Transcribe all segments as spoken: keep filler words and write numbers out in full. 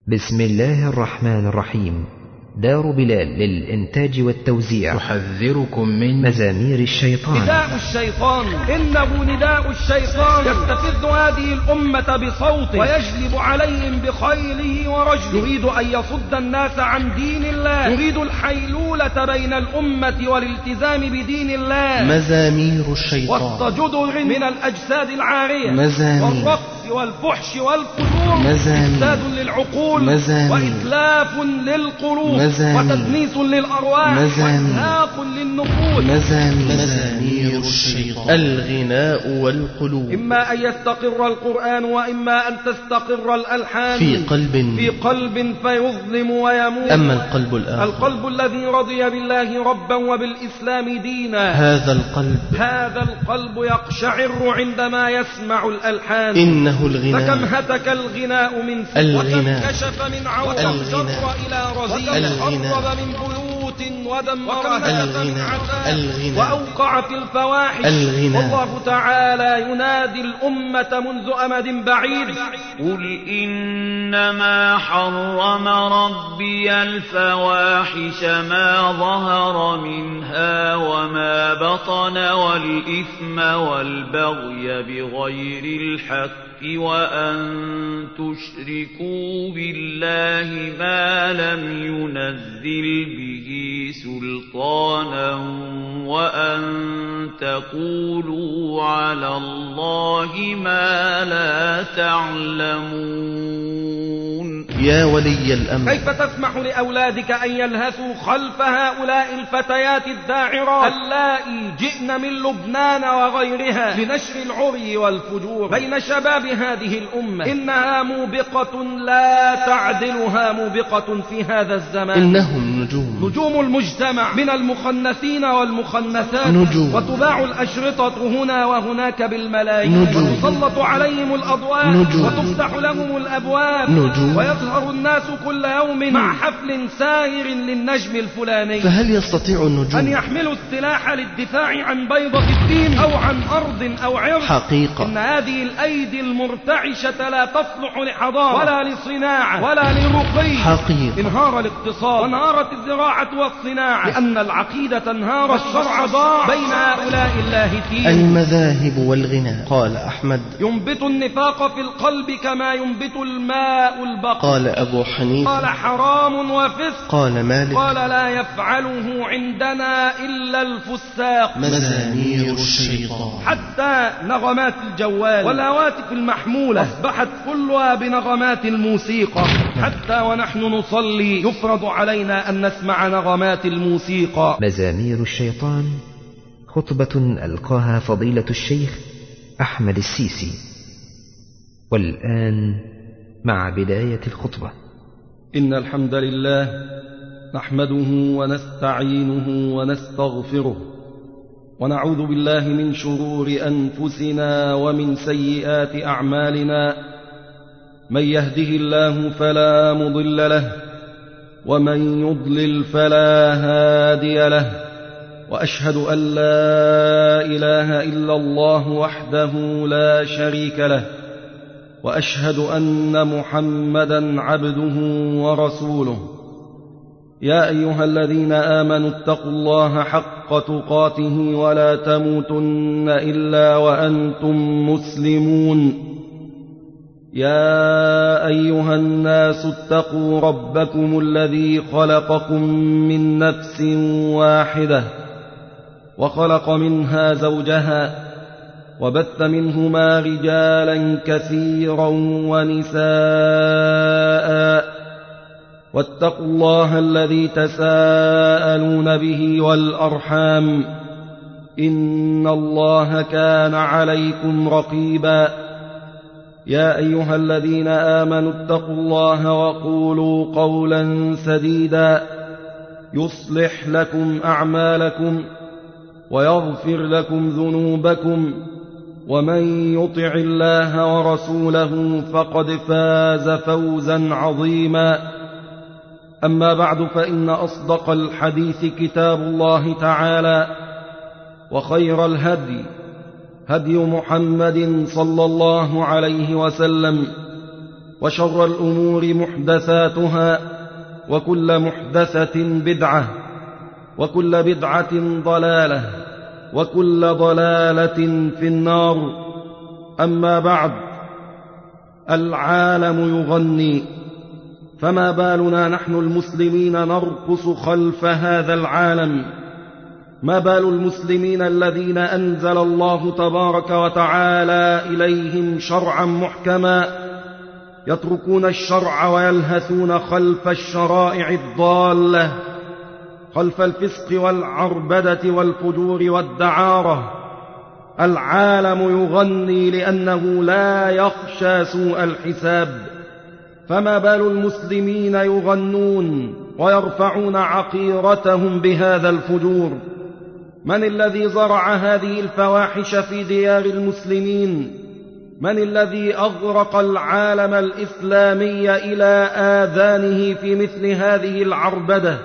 بسم الله الرحمن الرحيم. دار بلال للإنتاج والتوزيع تحذركم من مزامير الشيطان. نداء الشيطان، إنه نداء الشيطان يستفز هذه الأمة بصوته ويجلب عليهم بخيله ورجله، يريد أن يصد الناس عن دين الله، يريد الحيلولة بين الأمة والالتزام بدين الله. مزامير الشيطان وسط جدر من الأجساد العارية، مزامير والرقص والفحش والفجور، مزامير إفساد للعقول، مزامير وإتلاف للقلوب، مزامير وتدنيس للأرواح، وإزهاق للنفوس. مزامير, مزامير الشيطان الغناء والقلوب. إما أن يستقر القرآن وإما أن تستقر الألحان في قلب في قلب فيظلم ويموت. أما القلب الآخر، القلب الذي رضي بالله ربا وبالإسلام دينا، هذا القلب هذا القلب يقشعر عندما يسمع الألحان. إنه الغناء، فكم هتك الغناء من فتح، الغناء وكشف من عورة، الغناء إلى رزيل، وقرب من بيوت ودمرها، الغناء الغناء وأوقع في الفواحش. الغناء. والله تعالى ينادي الأمة منذ أمد بعيد: قل إنما حرم ربي الفواحش ما ظهر منها وما بطن والإثم والبغي بغير الحق وأن تشركوا بالله ما لم ينزل به سلطانا وأن تقولوا على الله ما لا تعلمون. يا ولي الأمر، كيف تسمح لأولادك أن يلهثوا خلف هؤلاء الفتيات الداعرات اللائي جئن من لبنان وغيرها لنشر العري والفجور بين شباب هذه الأمة؟ إنها موبقة لا تعدلها موبقة في هذا الزمان. إنهم نجوم نجوم المجتمع من المخنثين والمخنثات، نجوم. وتباع الأشرطة هنا وهناك بالملايين، نجوم. وتسلط عليهم الأضواء، نجوم. وتفتح لهم الأبواب، نجوم. ويظهر الناس كل يوم مع حفل ساهر للنجم الفلاني. فهل يستطيع النجوم أن يحملوا السلاح للدفاع عن بيضة الدين أو عن أرض أو عرض؟ حقيقة إن هذه الأيدي المرتعشة لا تصلح لحضارة ولا لصناعة ولا لرقي. حقيقة انهار الاقتصاد وانهارت الزراعة والصناعة، لأن العقيدة انهار، الشرع ضاع بين هؤلاء اللاهتين. المذاهب والغناء. قال أحمد: ينبت النفاق في القلب كما ينبت الماء البقر. قال أبو حنيفة: قال حرام وفسق. قال مالك: قال لا يفعله عندنا إلا الفساق. مزامير الشيطان. حتى نغمات الجوال والهواتف المحمولة أصبحت كلها بنغمات الموسيقى، حتى ونحن نصلي يفرض علينا أن نسمع نغمات الموسيقى. مزامير الشيطان، خطبة ألقاها فضيلة الشيخ أحمد السيسي. والآن مع بداية الخطبة. إن الحمد لله نحمده ونستعينه ونستغفره، ونعوذ بالله من شرور أنفسنا ومن سيئات أعمالنا. من يهده الله فلا مضل له، ومن يضلل فلا هادي له، وأشهد أن لا إله إلا الله وحده لا شريك له، وأشهد أن محمدًا عبده ورسوله. يا أيها الذين آمنوا اتقوا الله حق تقاته ولا تموتن إلا وأنتم مسلمون. يا أيها الناس اتقوا ربكم الذي خلقكم من نفس واحدة، وخلق منها زوجها، وبث منهما رجالا كثيرا ونساء، واتقوا الله الذي تساءلون به والأرحام، إن الله كان عليكم رقيبا. يا أيها الذين آمنوا اتقوا الله وقولوا قولا سديدا يصلح لكم أعمالكم ويغفر لكم ذنوبكم، ومن يطع الله ورسوله فقد فاز فوزا عظيما. أما بعد، فإن أصدق الحديث كتاب الله تعالى، وخير الهدي هدي محمد صلى الله عليه وسلم، وشر الأمور محدثاتها، وكل محدثة بدعة، وكل بدعة ضلالة، وكل ضلالة في النار. أما بعد، العالم يغني، فما بالنا نحن المسلمين نرقص خلف هذا العالم؟ ما بال المسلمين الذين أنزل الله تبارك وتعالى إليهم شرعا محكما يتركون الشرع ويلهثون خلف الشرائع الضالة، خلف الفسق والعربدة والفجور والدعارة؟ العالم يغني لأنه لا يخشى سوء الحساب. فما بال المسلمين يغنون ويرفعون عقيرتهم بهذا الفجور؟ من الذي زرع هذه الفواحش في ديار المسلمين؟ من الذي أغرق العالم الإسلامي إلى آذانه في مثل هذه العربدة؟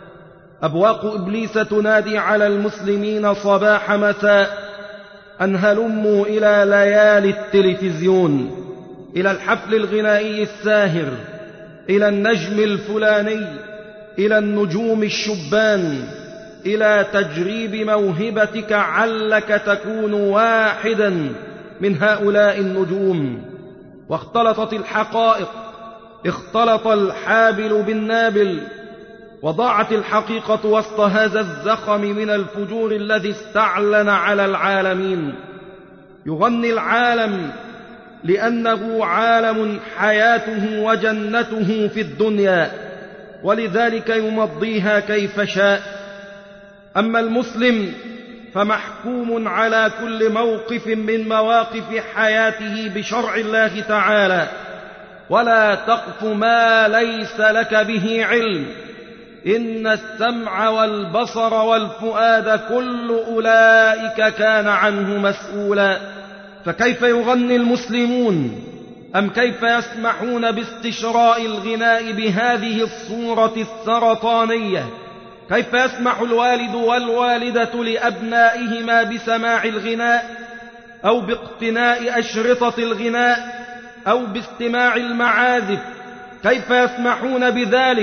أبواق إبليس تنادي على المسلمين صباح مساء أن هلموا إلى ليالي التلفزيون، إلى الحفل الغنائي الساهر، إلى النجم الفلاني، إلى النجوم الشبان، إلى تجريب موهبتك علك تكون واحدا من هؤلاء النجوم. واختلطت الحقائق، اختلط الحابل بالنابل، وضاعت الحقيقة وسط هذا الزخم من الفجور الذي استعلن على العالمين. يغني العالم لأنه عالم حياته وجنته في الدنيا، ولذلك يمضيها كيف شاء. أما المسلم فمحكوم على كل موقف من مواقف حياته بشرع الله تعالى. ولا تقف ما ليس لك به علم، إن السمع والبصر والفؤاد كل أولئك كان عنه مسؤولا. فكيف يغني المسلمون؟ أم كيف يسمحون باستشراء الغناء بهذه الصورة السرطانية؟ كيف يسمح الوالد والوالدة لأبنائهما بسماع الغناء، أو باقتناء أشرطة الغناء، أو باستماع المعازف؟ كيف يسمحون بذلك؟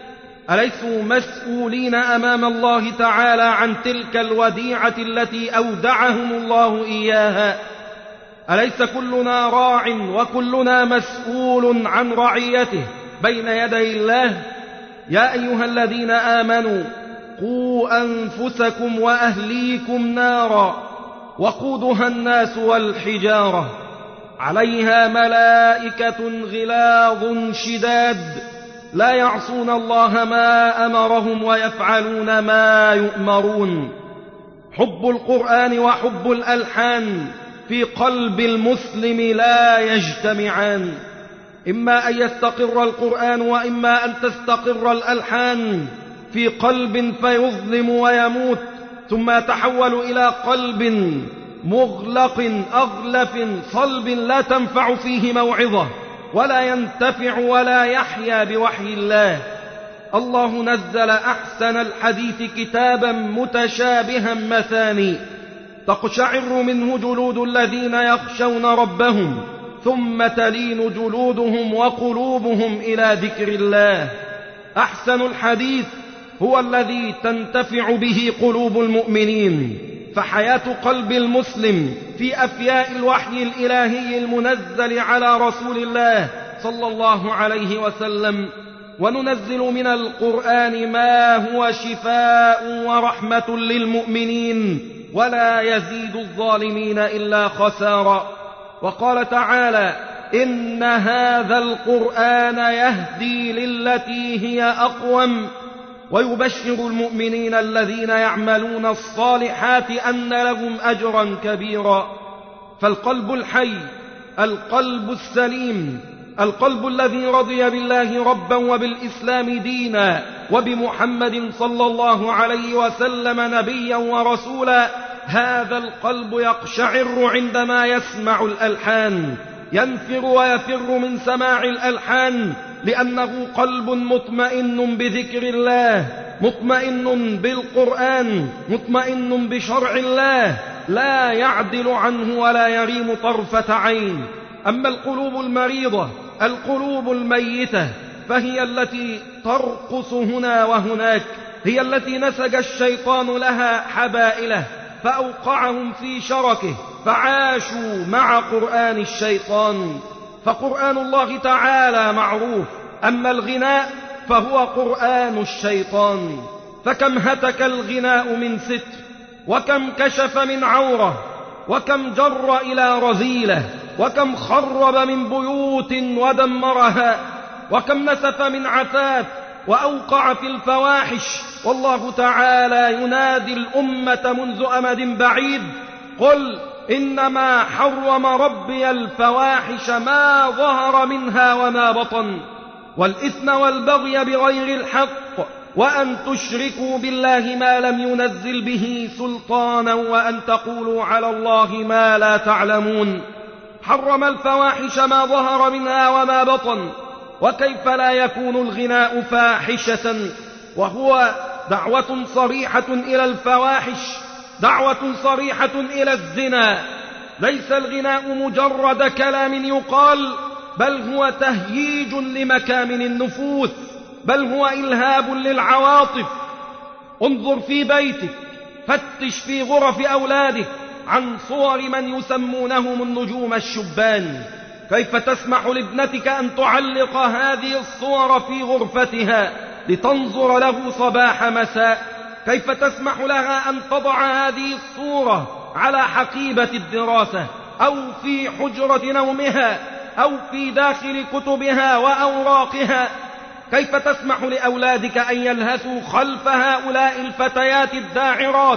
أليسوا مسؤولين أمام الله تعالى عن تلك الوديعة التي أودعهم الله إياها؟ أليس كلنا راع وكلنا مسؤول عن رعيته بين يدي الله؟ يا أيها الذين آمنوا قوا أنفسكم وأهليكم نارا وقودها الناس والحجارة عليها ملائكة غلاظ شداد لا يعصون الله ما أمرهم ويفعلون ما يؤمرون. حب القرآن وحب الألحان في قلب المسلم لا يجتمعان، إما أن يستقر القرآن وإما أن تستقر الألحان في قلب فيظلم ويموت، ثم يتحول إلى قلب مغلق أغلف صلب لا تنفع فيه موعظة، ولا ينتفع ولا يحيا بوحي الله. الله نزل أحسن الحديث كتابا متشابها مثاني تقشعر منه جلود الذين يخشون ربهم ثم تلين جلودهم وقلوبهم إلى ذكر الله. أحسن الحديث هو الذي تنتفع به قلوب المؤمنين. فحياة قلب المسلم في أفياء الوحي الإلهي المنزل على رسول الله صلى الله عليه وسلم. وننزل من القرآن ما هو شفاء ورحمة للمؤمنين ولا يزيد الظالمين إلا خسارا. وقال تعالى: إن هذا القرآن يهدي للتي هي أقوم ويبشر المؤمنين الذين يعملون الصالحات أن لهم أجرا كبيرا. فالقلب الحي، القلب السليم، القلب الذي رضي بالله ربا وبالإسلام دينا وبمحمد صلى الله عليه وسلم نبيا ورسولا، هذا القلب يقشعر عندما يسمع الألحان، ينفر ويفر من سماع الألحان، لأنه قلب مطمئن بذكر الله، مطمئن بالقرآن، مطمئن بشرع الله، لا يعدل عنه ولا يريم طرفة عين. أما القلوب المريضة القلوب الميتة، فهي التي ترقص هنا وهناك، هي التي نسج الشيطان لها حبائله فأوقعهم في شركه، فعاشوا مع قرآن الشيطان. فقرآن الله تعالى معروف، أما الغناء فهو قرآن الشيطان. فكم هتك الغناء من ستر، وكم كشف من عورة، وكم جر إلى رذيلة، وكم خرب من بيوت ودمرها، وكم نسف من عفاف وأوقع في الفواحش. والله تعالى ينادي الأمة منذ أمد بعيد: قل إنما حرم ربي الفواحش ما ظهر منها وما بطن، والإثم والبغي بغير الحق، وأن تشركوا بالله ما لم ينزل به سلطانا، وأن تقولوا على الله ما لا تعلمون. حرم الفواحش ما ظهر منها وما بطن، وكيف لا يكون الغناء فاحشة وهو دعوة صريحة إلى الفواحش، دعوة صريحة إلى الزنا. ليس الغناء مجرد كلام يقال، بل هو تهييج لمكامن النفوس، بل هو إلهاب للعواطف. انظر في بيتك، فتش في غرف أولادك عن صور من يسمونهم النجوم الشبان. كيف تسمح لابنتك أن تعلق هذه الصور في غرفتها لتنظر له صباح مساء؟ كيف تسمح لها أن تضع هذه الصورة على حقيبة الدراسة، أو في حجرة نومها، أو في داخل كتبها وأوراقها؟ كيف تسمح لأولادك أن يلهثوا خلف هؤلاء الفتيات الداعرات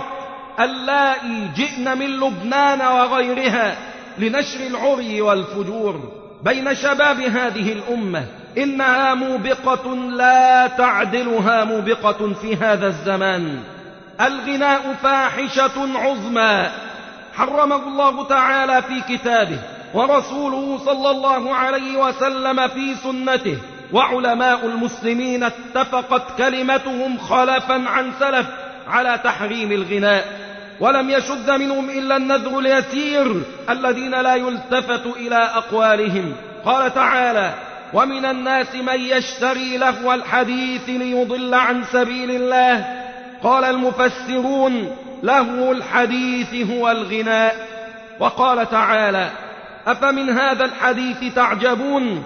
اللائي جئن من لبنان وغيرها لنشر العري والفجور بين شباب هذه الأمة؟ إنها موبقة لا تعدلها موبقة في هذا الزمان. الغناء فاحشة عظمى حرمه الله تعالى في كتابه، ورسوله صلى الله عليه وسلم في سنته، وعلماء المسلمين اتفقت كلمتهم خلفا عن سلف على تحريم الغناء، ولم يشذ منهم إلا النذر اليسير الذين لا يلتفت إلى أقوالهم. قال تعالى: ومن الناس من يشتري لهو الحديث ليضل عن سبيل الله. قال المفسرون: لهو الحديث هو الغناء. وقال تعالى: أفمن هذا الحديث تعجبون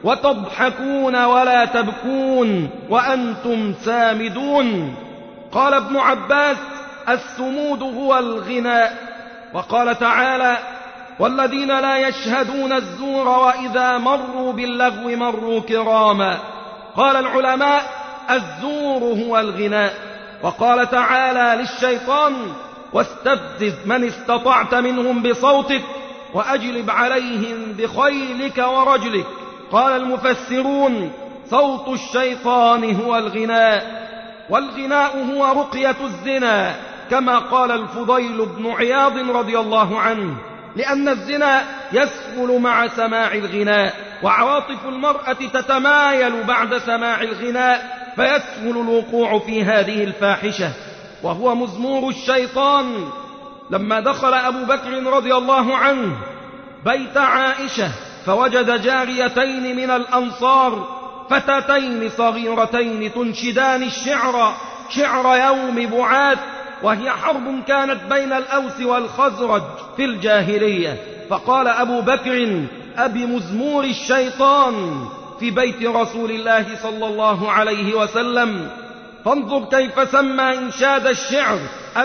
وتضحكون ولا تبكون وأنتم سامدون. قال ابن عباس: السمود هو الغناء. وقال تعالى: والذين لا يشهدون الزور وإذا مروا باللغو مروا كراما. قال العلماء: الزور هو الغناء. وقال تعالى للشيطان: واستفزز من استطعت منهم بصوتك وأجلب عليهم بخيلك ورجلك. قال المفسرون: صوت الشيطان هو الغناء، والغناء هو رقية الزنا، كما قال الفضيل بن عياض رضي الله عنه، لأن الزنا يسهل مع سماع الغناء، وعواطف المرأة تتمايل بعد سماع الغناء، فيسهل الوقوع في هذه الفاحشة، وهو مزمور الشيطان. لما دخل أبو بكر رضي الله عنه بيت عائشة فوجد جاريتين من الأنصار، فتاتين صغيرتين تنشدان الشعر، شعر يوم بعاث، وهي حرب كانت بين الأوس والخزرج في الجاهلية. فقال أبو بكر: أبي مزمور الشيطان في بيت رسول الله صلى الله عليه وسلم. فانظر كيف سمى إنشاد الشعر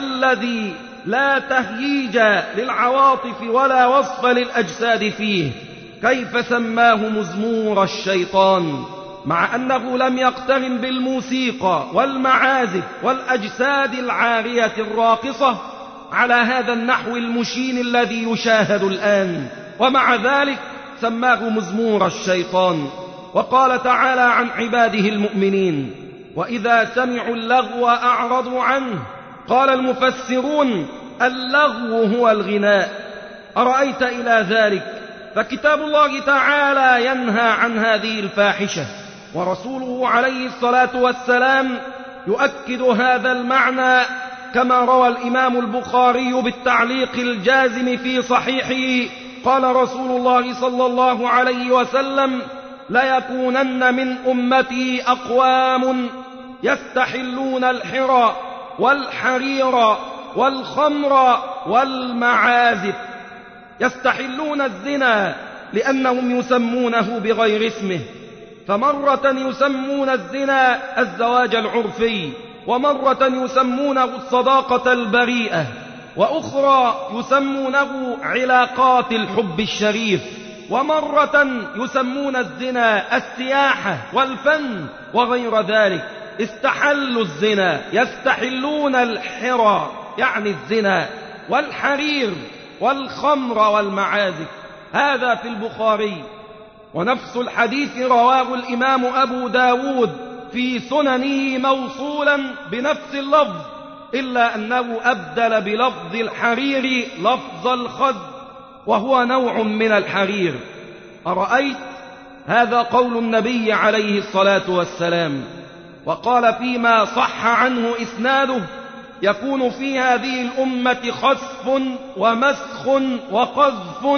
الذي لا تهييج للعواطف ولا وصف للأجساد فيه، كيف سماه مزمور الشيطان، مع أنه لم يقترن بالموسيقى والمعازف والأجساد العارية الراقصة على هذا النحو المشين الذي يشاهد الآن، ومع ذلك سماه مزمور الشيطان. وقال تعالى عن عباده المؤمنين: وإذا سمعوا اللغو أعرضوا عنه. قال المفسرون: اللغو هو الغناء. أرأيت إلى ذلك؟ فكتاب الله تعالى ينهى عن هذه الفاحشة، ورسوله عليه الصلاة والسلام يؤكد هذا المعنى، كما روى الإمام البخاري بالتعليق الجازم في صحيحه: قال رسول الله صلى الله عليه وسلم: ليكونن من أمتي أقوام يستحلون الحرى والحرير والخمر والمعازف. يستحلون الزنا لأنهم يسمونه بغير اسمه، فمرة يسمون الزنا الزواج العرفي، ومرة يسمونه الصداقة البريئة، وأخرى يسمونه علاقات الحب الشريف، ومرة يسمون الزنا السياحة والفن وغير ذلك. استحلوا الزنا، يستحلون الحرى يعني الزنا والحرير والخمر والمعازف. هذا في البخاري. ونفس الحديث رواه الإمام أبو داود في سننه موصولا بنفس اللفظ، إلا أنه أبدل بلفظ الحرير لفظ الخد، وهو نوع من الحرير. أرأيت؟ هذا قول النبي عليه الصلاة والسلام. وقال فيما صح عنه إسناده: يكون في هذه الأمة خسف ومسخ وقذف.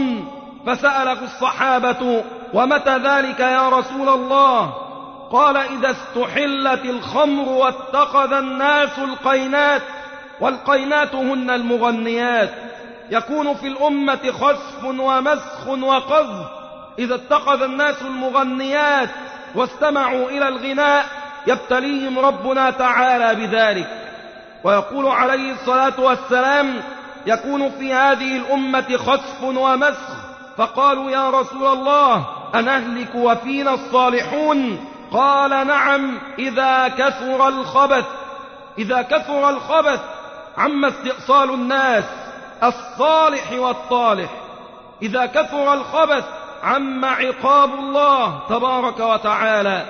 فسأله الصحابة: ومتى ذلك يا رسول الله؟ قال: إذا استحلت الخمر واتخذ الناس القينات، والقينات هن المغنيات. يكون في الأمة خسف ومسخ وقذف إذا اتخذ الناس المغنيات واستمعوا إلى الغناء، يبتليهم ربنا تعالى بذلك. ويقول عليه الصلاة والسلام: يكون في هذه الأمة خسف ومسخ. فقالوا: يا رسول الله، أنهلك وفينا الصالحون؟ قال: نعم، إذا كثر الخبث. إذا كثر الخبث عم استئصال الناس الصالح والطالح. إذا كثر الخبث عم عقاب الله تبارك وتعالى.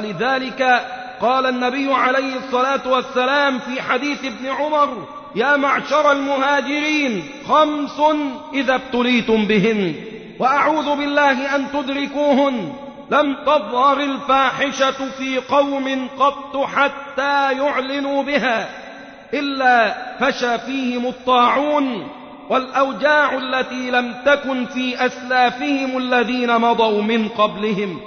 ولذلك قال النبي عليه الصلاة والسلام في حديث ابن عمر: يا معشر المهاجرين، خمس إذا ابتليتم بهن وأعوذ بالله أن تدركوهن. لم تظهر الفاحشة في قوم قط حتى يعلنوا بها إلا فشى فيهم الطاعون والأوجاع التي لم تكن في أسلافهم الذين مضوا من قبلهم.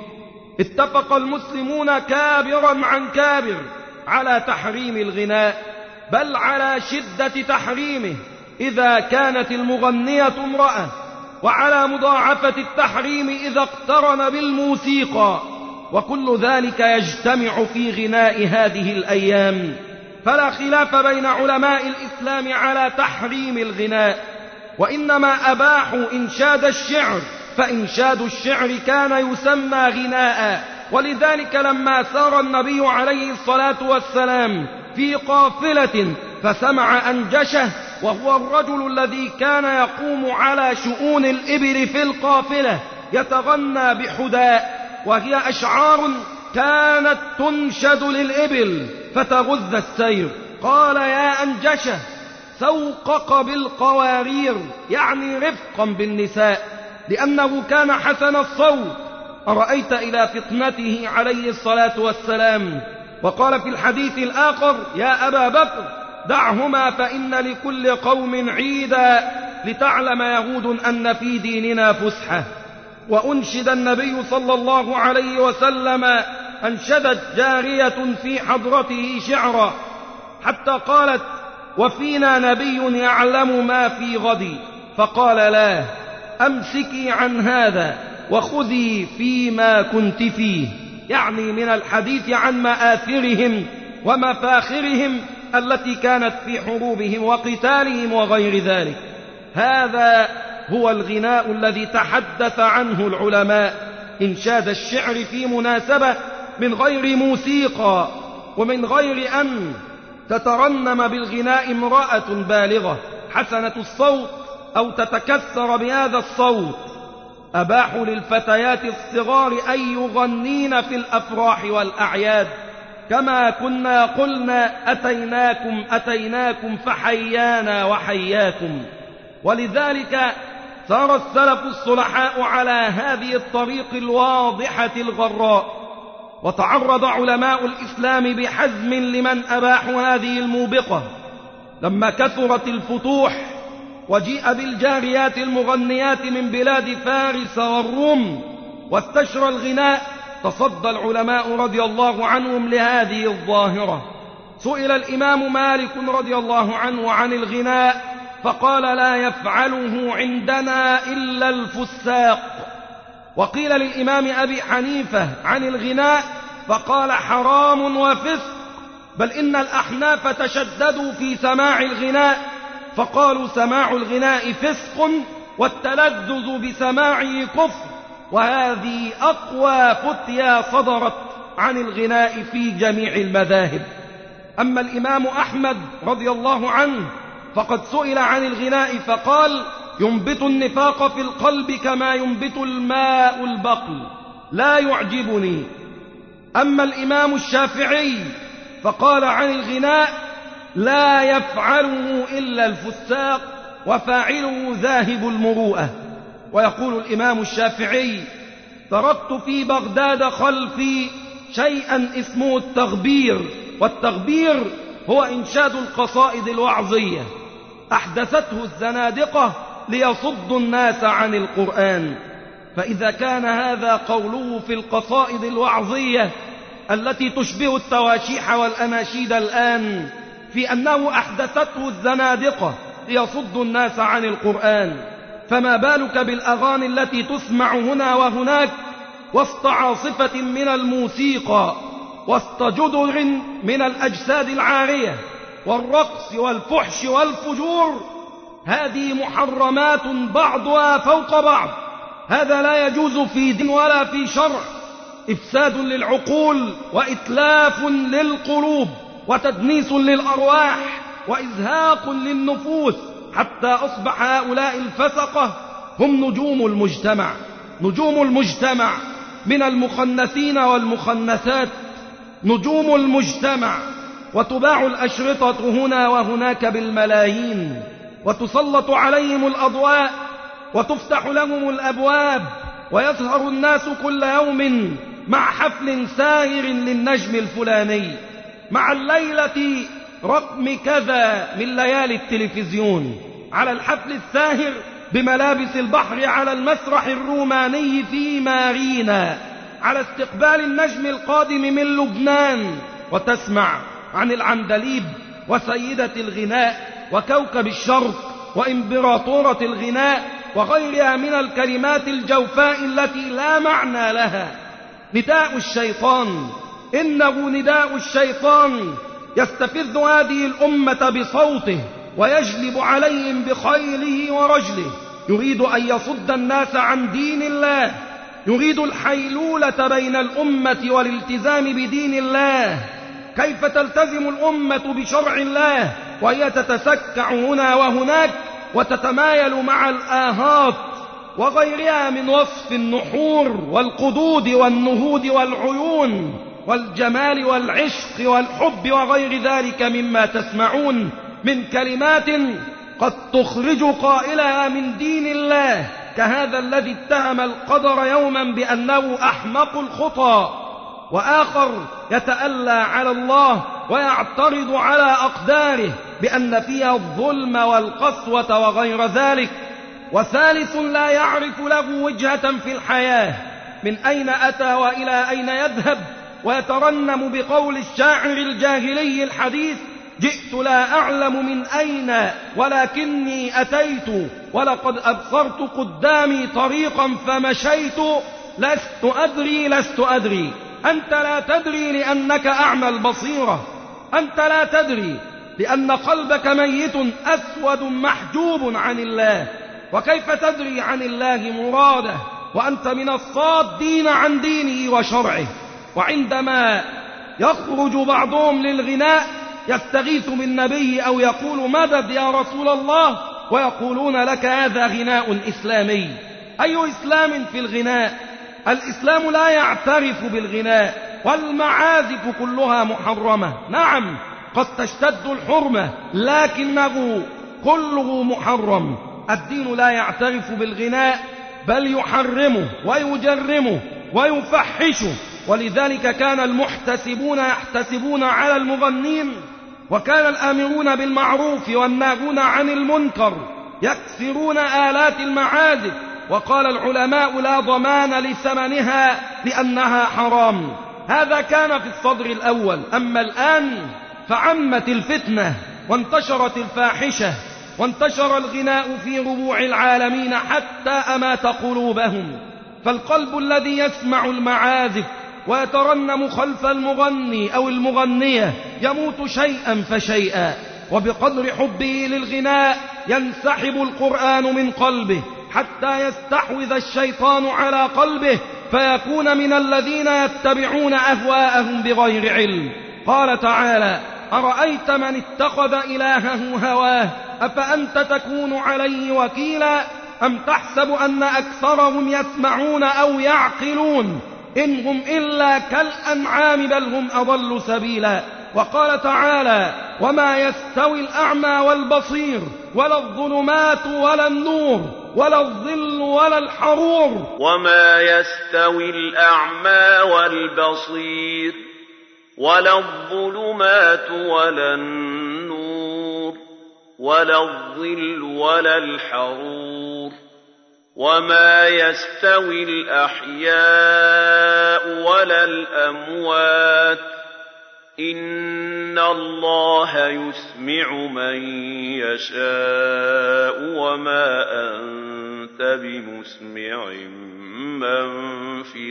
اتفق المسلمون كابرا عن كابر على تحريم الغناء، بل على شدة تحريمه إذا كانت المغنية امرأة، وعلى مضاعفة التحريم إذا اقترن بالموسيقى. وكل ذلك يجتمع في غناء هذه الأيام. فلا خلاف بين علماء الإسلام على تحريم الغناء، وإنما أباحوا إنشاد الشعر، فإنشاد الشعر كان يسمى غناء. ولذلك لما سار النبي عليه الصلاة والسلام في قافلة فسمع أنجشه، وهو الرجل الذي كان يقوم على شؤون الإبل في القافلة، يتغنى بحداء، وهي أشعار كانت تنشد للإبل فتغذ السير. قال: يا أنجشه، سوقق بالقوارير، يعني رفقا بالنساء، لأنه كان حسن الصوت. أرأيت إلى فطنته عليه الصلاة والسلام. وقال في الحديث الآخر: يا أبا بكر، دعهما فإن لكل قوم عيدا، لتعلم يهود أن في ديننا فسحة. وأنشد النبي صلى الله عليه وسلم، أنشدت جارية في حضرته شعرا حتى قالت: وفينا نبي يعلم ما في غد. فقال: لا، أمسكي عن هذا وخذي فيما كنت فيه، يعني من الحديث عن مآثرهم ومفاخرهم التي كانت في حروبهم وقتالهم وغير ذلك. هذا هو الغناء الذي تحدث عنه العلماء، إنشاد الشعر في مناسبة من غير موسيقى، ومن غير أن تترنم بالغناء امرأة بالغة حسنة الصوت أو تتكسر بهذا الصوت. أباحوا للفتيات الصغار أن يغنين في الأفراح والأعياد، كما كنا قلنا: أتيناكم أتيناكم فحيانا وحياكم. ولذلك سار السلف الصلحاء على هذه الطريق الواضحة الغراء. وتعرض علماء الإسلام بحزم لمن أباحوا هذه الموبقة. لما كثرت الفتوح وجيء بالجاريات المغنيات من بلاد فارس والروم، واستشرى الغناء تصدى العلماء رضي الله عنهم لهذه الظاهرة. سئل الإمام مالك رضي الله عنه عن الغناء فقال لا يفعله عندنا إلا الفساق. وقيل للإمام أبي حنيفة عن الغناء فقال حرام وفسق، بل إن الأحناف تشددوا في سماع الغناء فقالوا سماع الغناء فسق والتلذذ بسماعه كفر، وهذه أقوى فتيا صدرت عن الغناء في جميع المذاهب. أما الإمام أحمد رضي الله عنه فقد سئل عن الغناء فقال ينبت النفاق في القلب كما ينبت الماء البقل، لا يعجبني. أما الإمام الشافعي فقال عن الغناء لا يفعله إلا الفساق وفاعله ذاهب المروءة. ويقول الإمام الشافعي تركت في بغداد خلفي شيئا اسمه التغبير، والتغبير هو إنشاد القصائد الوعظية أحدثته الزنادقة ليصدوا الناس عن القرآن. فإذا كان هذا قوله في القصائد الوعظية التي تشبه التواشيح والأناشيد الآن في أنه أحدثته الزنادقة ليصدوا الناس عن القرآن، فما بالك بالأغاني التي تسمع هنا وهناك وسط عاصفة من الموسيقى، وسط جدر من الأجساد العارية والرقص والفحش والفجور. هذه محرمات بعضها فوق بعض، هذا لا يجوز في دين ولا في شرع، إفساد للعقول وإتلاف للقلوب وتدنيس للأرواح وإزهاق للنفوس، حتى أصبح هؤلاء الفسقة هم نجوم المجتمع، نجوم المجتمع من المخنثين والمخنثات، نجوم المجتمع. وتباع الأشرطة هنا وهناك بالملايين، وتسلط عليهم الأضواء وتفتح لهم الأبواب، ويسهر الناس كل يوم مع حفل ساهر للنجم الفلاني، مع الليلة رقم كذا من ليالي التلفزيون، على الحفل الساهر بملابس البحر على المسرح الروماني في مارينا، على استقبال النجم القادم من لبنان. وتسمع عن العندليب وسيدة الغناء وكوكب الشرق وإمبراطورة الغناء وغيرها من الكلمات الجوفاء التي لا معنى لها. نداء الشيطان، إنه نداء الشيطان يستفز هذه الأمة بصوته ويجلب عليهم بخيله ورجله، يريد أن يصد الناس عن دين الله، يريد الحيلولة بين الأمة والالتزام بدين الله. كيف تلتزم الأمة بشرع الله وهي تتسكع هنا وهناك وتتمايل مع الآهات وغيرها من وصف النحور والقدود والنهود والعيون والجمال والعشق والحب وغير ذلك مما تسمعون من كلمات قد تخرج قائلها من دين الله، كهذا الذي اتهم القدر يوما بأنه أحمق الخطى، وآخر يتألى على الله ويعترض على أقداره بأن فيها الظلم والقسوة وغير ذلك، وثالث لا يعرف له وجهة في الحياة، من أين أتى وإلى أين يذهب، ويترنم بقول الشاعر الجاهلي الحديث: جئت لا أعلم من أين ولكني أتيت، ولقد أبصرت قدامي طريقا فمشيت، لست أدري لست أدري. أنت لا تدري لأنك أعمى البصيرة، أنت لا تدري لأن قلبك ميت أسود محجوب عن الله، وكيف تدري عن الله مراده وأنت من الصادين عن دينه وشرعه؟ وعندما يخرج بعضهم للغناء يستغيث بالنبي أو يقول مدد يا رسول الله، ويقولون لك هذا غناء إسلامي. أي إسلام في الغناء؟ الإسلام لا يعترف بالغناء، والمعازف كلها محرمة. نعم قد تشتد الحرمة لكنه كله محرم. الدين لا يعترف بالغناء بل يحرمه ويجرمه ويفحشه، ولذلك كان المحتسبون يحتسبون على المغنين، وكان الآمرون بالمعروف والناهون عن المنكر يكسرون آلات المعازف وقال العلماء لا ضمان لثمنها لأنها حرام. هذا كان في الصدر الأول. أما الآن فعمت الفتنة وانتشرت الفاحشة وانتشر الغناء في ربوع العالمين حتى أمات قلوبهم. فالقلب الذي يسمع المعازف ويترنم خلف المغني أو المغنية يموت شيئا فشيئا، وبقدر حبه للغناء ينسحب القرآن من قلبه حتى يستحوذ الشيطان على قلبه فيكون من الذين يتبعون أهواءهم بغير علم. قال تعالى: أرأيت من اتخذ إلهه هواه أفأنت تكون عليه وكيلا أم تحسب أن أكثرهم يسمعون أو يعقلون إن هم إلا كالأنعام بل هم أضل سبيلا. وقال تعالى: وما يستوي الأعمى والبصير ولا الظلمات ولا النور ولا الظل ولا الحرور. وما يستوي الأعمى والبصير ولا الظلمات ولا النور ولا الظل ولا الحرور. وما يستوي الأحياء ولا الأموات إن الله يسمع من يشاء وما أنت بمسمع من في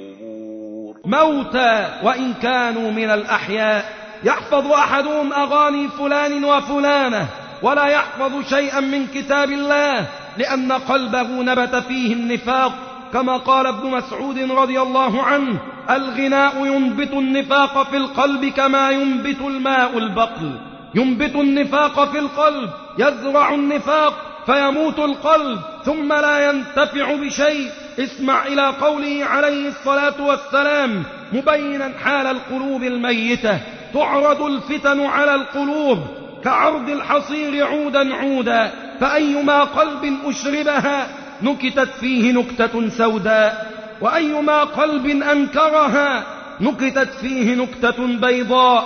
القبور. موتى وإن كانوا من الأحياء يحفظ أحدهم أغاني فلان وفلانة ولا يحفظ شيئا من كتاب الله لأن قلبه نبت فيه النفاق، كما قال ابن مسعود رضي الله عنه: الغناء ينبت النفاق في القلب كما ينبت الماء البقل. ينبت النفاق في القلب، يزرع النفاق فيموت القلب ثم لا ينتفع بشيء. اسمع إلى قوله عليه الصلاة والسلام مبينا حال القلوب الميتة: تعرض الفتن على القلوب كعرض الحصير عودا عودا، فأيما قلب أشربها نكتت فيه نكتة سوداء، وأيما قلب أنكرها نكتت فيه نكتة بيضاء،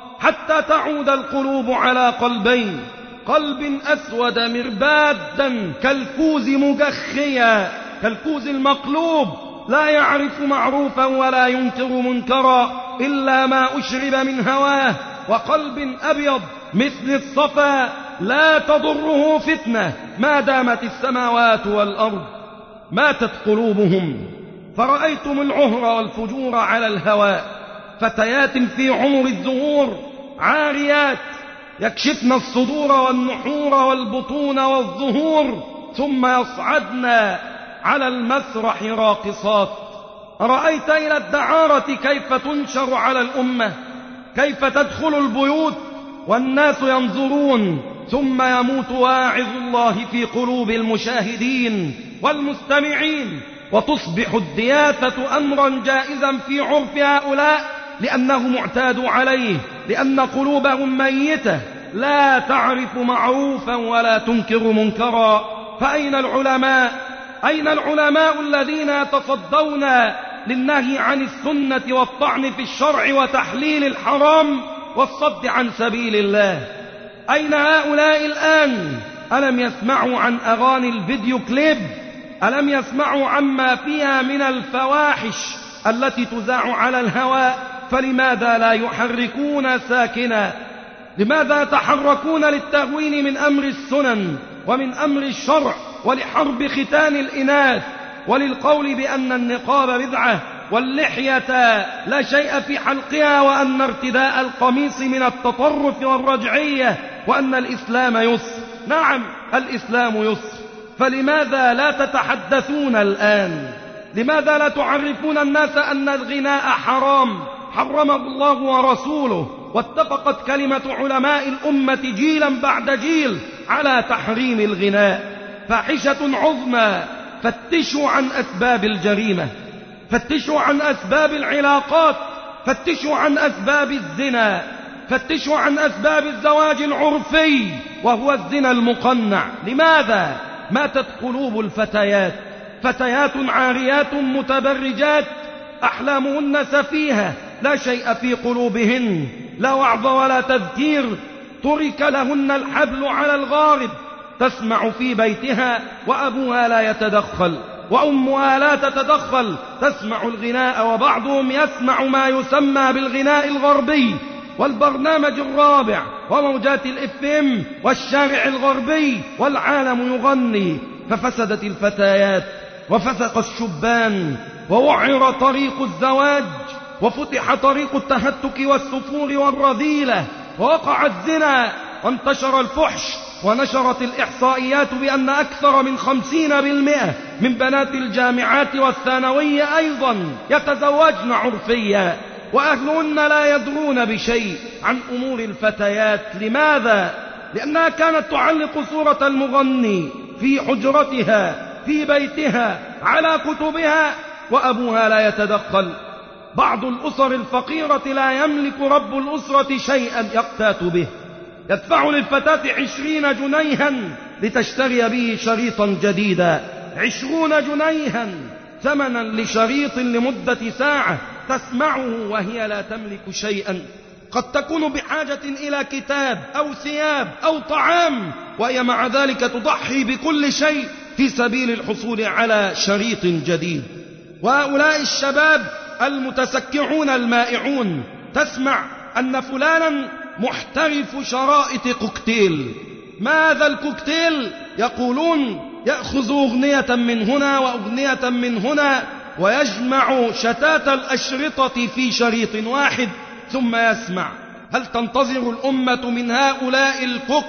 حتى تعود القلوب على قلبين: قلب أسود مربادا كالكوز مجخيا، كالكوز المقلوب لا يعرف معروفا ولا ينكر منكرا إلا ما أشرب من هواه، وقلب أبيض مثل الصفا لا تضره فتنة ما دامت السماوات والأرض. ماتت قلوبهم فرأيتم العهر والفجور على الهواء، فتيات في عمر الزهور عاريات يكشفن الصدور والنحور والبطون والظهور ثم يصعدن على المسرح راقصات. أرأيت إلى الدعارة كيف تنشر على الأمة، كيف تدخل البيوت والناس ينظرون، ثم يموت واعظ الله في قلوب المشاهدين والمستمعين، وتصبح الدياثة أمرا جائزا في عرف هؤلاء لأنهم اعتادوا عليه، لأن قلوبهم ميتة لا تعرف معروفا ولا تنكر منكرا. فأين العلماء؟ أين العلماء الذين يتصدون للنهي عن السنة والطعن في الشرع وتحليل الحرام والصد عن سبيل الله؟ أين هؤلاء الآن؟ ألم يسمعوا عن أغاني الفيديو كليب؟ ألم يسمعوا عما فيها من الفواحش التي تذاع على الهواء؟ فلماذا لا يحركون ساكنا؟ لماذا يتحركون للتهوين من أمر السنن ومن أمر الشرع ولحرب ختان الإناث وللقول بأن النقاب بدعة واللحية لا شيء في حلقها وأن ارتداء القميص من التطرف والرجعية وأن الإسلام يسر؟ نعم الإسلام يسر، فلماذا لا تتحدثون الآن؟ لماذا لا تعرفون الناس أن الغناء حرام حرمه الله ورسوله، واتفقت كلمة علماء الأمة جيلا بعد جيل على تحريم الغناء؟ فاحشة عظمى. فتشوا عن أسباب الجريمة، فتشوا عن أسباب العلاقات، فتشوا عن أسباب الزنا، فتشوا عن أسباب الزواج العرفي وهو الزنا المقنع. لماذا ماتت قلوب الفتيات؟ فتيات عاريات متبرجات أحلامهن سفيهة، لا شيء في قلوبهن، لا وعظ ولا تذكير، ترك لهن الحبل على الغارب تسمع في بيتها وأبوها لا يتدخل، وأمها لا تتدخل، تسمع الغناء، وبعضهم يسمع ما يسمى بالغناء الغربي والبرنامج الرابع وموجات الاف ام والشارع الغربي، والعالم يغني. ففسدت الفتيات وفسق الشبان، ووعر طريق الزواج، وفتح طريق التهتك والسفور والرذيلة، ووقع الزنا، وانتشر الفحش. ونشرت الإحصائيات بأن أكثر من خمسين بالمئة من بنات الجامعات والثانوية أيضا يتزوجن عرفيا، وأهلهن لا يدرون بشيء عن أمور الفتيات. لماذا؟ لأنها كانت تعلق صورة المغني في حجرتها في بيتها على كتبها، وأبوها لا يتدخل. بعض الأسر الفقيرة لا يملك رب الأسرة شيئا يقتات به، يدفع للفتاة عشرين جنيها لتشتري به شريطا جديدا، عشرون جنيها ثمنا لشريط لمدة ساعة تسمعه وهي لا تملك شيئا. قد تكون بحاجة إلى كتاب أو ثياب أو طعام، وهي مع ذلك تضحي بكل شيء في سبيل الحصول على شريط جديد. وهؤلاء الشباب المتسكعون المائعون تسمع أن فلانا محترف شرائط كوكتيل. ماذا الكوكتيل؟ يقولون يأخذ أغنية من هنا وأغنية من هنا، ويجمع شتات الأشرطة في شريط واحد ثم يسمع. هل تنتظر الأمة من هؤلاء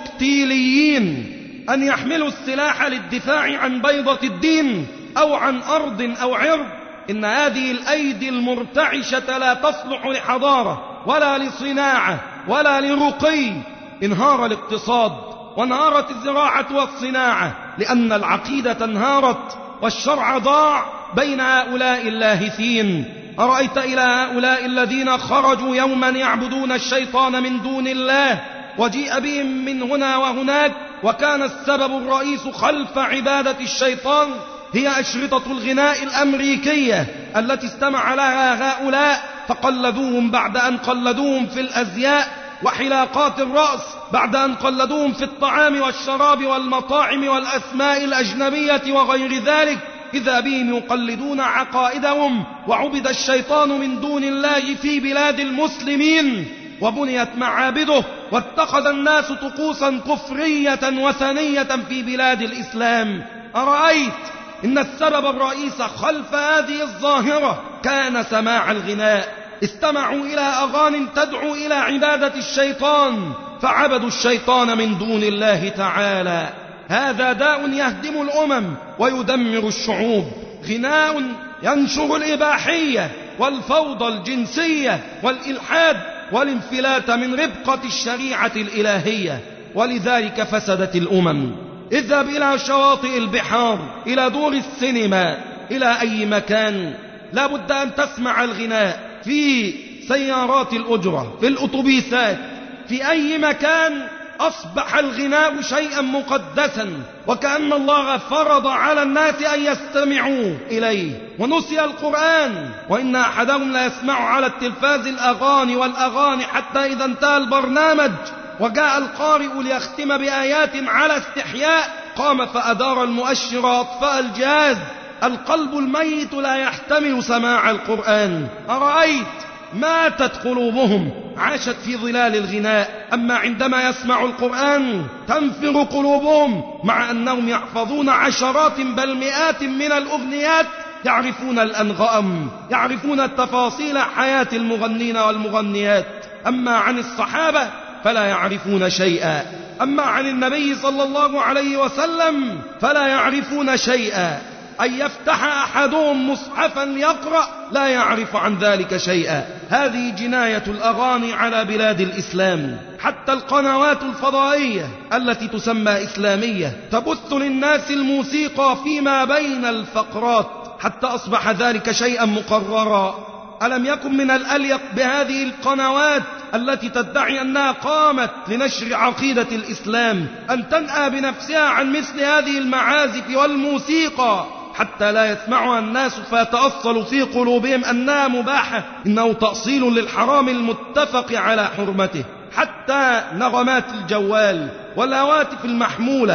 الكوكتيليين أن يحملوا السلاح للدفاع عن بيضة الدين أو عن أرض أو عرض؟ إن هذه الأيدي المرتعشة لا تصلح لحضارة ولا لصناعة ولا لرقي. انهار الاقتصاد وانهارت الزراعة والصناعة لأن العقيدة انهارت والشرع ضاع بين هؤلاء اللاهثين. أرأيت إلى هؤلاء الذين خرجوا يوما يعبدون الشيطان من دون الله، وجيء بهم من هنا وهناك، وكان السبب الرئيس خلف عبادة الشيطان هي أشرطة الغناء الأمريكية التي استمع لها هؤلاء، فقلدوهم بعد أن قلدوهم في الأزياء وحلاقات الرأس، بعد أن قلدوهم في الطعام والشراب والمطاعم والأسماء الأجنبية وغير ذلك. إذا بهم يقلدون عقائدهم، وعبد الشيطان من دون الله في بلاد المسلمين، وبنيت معابده، واتخذ الناس طقوسا كفرية وثنية في بلاد الإسلام. أرأيت إن السبب الرئيس خلف هذه الظاهرة كان سماع الغناء. استمعوا إلى أغاني تدعو إلى عبادة الشيطان، فعبدوا الشيطان من دون الله تعالى. هذا داء يهدم الأمم ويدمر الشعوب، غناء ينشر الإباحية والفوضى الجنسية والإلحاد والانفلات من ربقة الشريعة الإلهية. ولذلك فسدت الأمم. اذهب إلى شواطئ البحار، إلى دور السينما، إلى أي مكان، لا بد أن تسمع الغناء في سيارات الأجرة، في الأتوبيسات، في أي مكان. أصبح الغناء شيئا مقدسا، وكأن الله فرض على الناس أن يستمعوا إليه، ونسي القرآن. وإن أحدهم لا يسمع على التلفاز الأغاني والأغاني حتى إذا انتهى البرنامج وجاء القارئ ليختم بآيات على استحياء قام فأدار المؤشر وأطفأ الجهاز. القلب الميت لا يحتمل سماع القرآن. أرأيت؟ ماتت قلوبهم، عاشت في ظلال الغناء. أما عندما يسمع القرآن تنفر قلوبهم، مع أنهم يحفظون عشرات بل مئات من الأغنيات، يعرفون الأنغام، يعرفون تفاصيل حياة المغنين والمغنيات. أما عن الصحابة فلا يعرفون شيئا، أما عن النبي صلى الله عليه وسلم فلا يعرفون شيئا. أن يفتح أحدهم مصحفا ليقرأ لا يعرف عن ذلك شيئا. هذه جناية الأغاني على بلاد الإسلام. حتى القنوات الفضائية التي تسمى إسلامية تبث للناس الموسيقى فيما بين الفقرات، حتى أصبح ذلك شيئا مقررا. ألم يكن من الأليق بهذه القنوات التي تدعي أنها قامت لنشر عقيدة الإسلام أن تنأى بنفسها عن مثل هذه المعازف والموسيقى حتى لا يسمعها الناس فيتأصل في قلوبهم أنها مباحة؟ إنه تأصيل للحرام المتفق على حرمته. حتى نغمات الجوال والهواتف المحمولة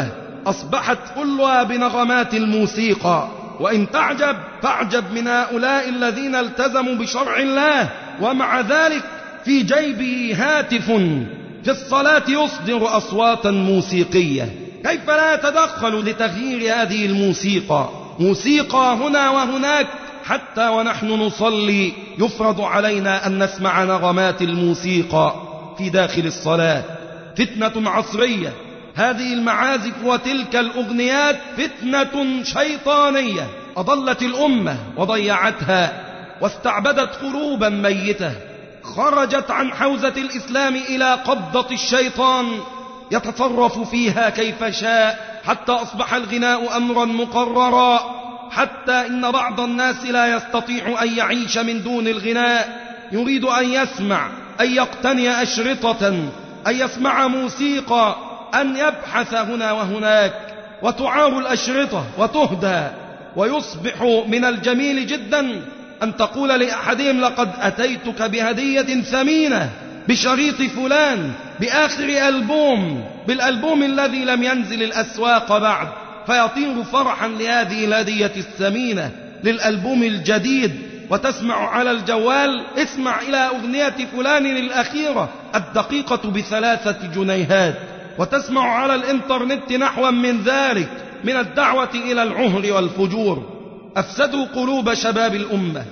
أصبحت كلها بنغمات الموسيقى. وإن تعجب فاعجب من هؤلاء الذين التزموا بشرع الله ومع ذلك في جيبه هاتف في الصلاة يصدر أصواتا موسيقية. كيف لا يتدخل لتغيير هذه الموسيقى؟ موسيقى هنا وهناك حتى ونحن نصلي يفرض علينا أن نسمع نغمات الموسيقى في داخل الصلاة. فتنة عصرية، هذه المعازف وتلك الأغنيات فتنة شيطانية أضلت الأمة وضيعتها واستعبدت قلوبا ميتة، خرجت عن حوزة الإسلام إلى قبضة الشيطان يتصرف فيها كيف شاء، حتى أصبح الغناء أمرا مقررا، حتى إن بعض الناس لا يستطيع أن يعيش من دون الغناء، يريد أن يسمع، أن يقتني أشرطة، أن يسمع موسيقى، أن يبحث هنا وهناك، وتعار الأشرطة وتهدى. ويصبح من الجميل جدا أن تقول لأحدهم لقد أتيتك بهدية ثمينة بشريط فلان، بآخر ألبوم، بالألبوم الذي لم ينزل الأسواق بعد، فيطير فرحا لهذه الهدية الثمينة للألبوم الجديد. وتسمع على الجوال اسمع إلى أغنية فلان الأخيرة الدقيقة بثلاثة جنيهات، وتسمع على الإنترنت نحوا من ذلك من الدعوة إلى العهر والفجور. أفسدوا قلوب شباب الأمة.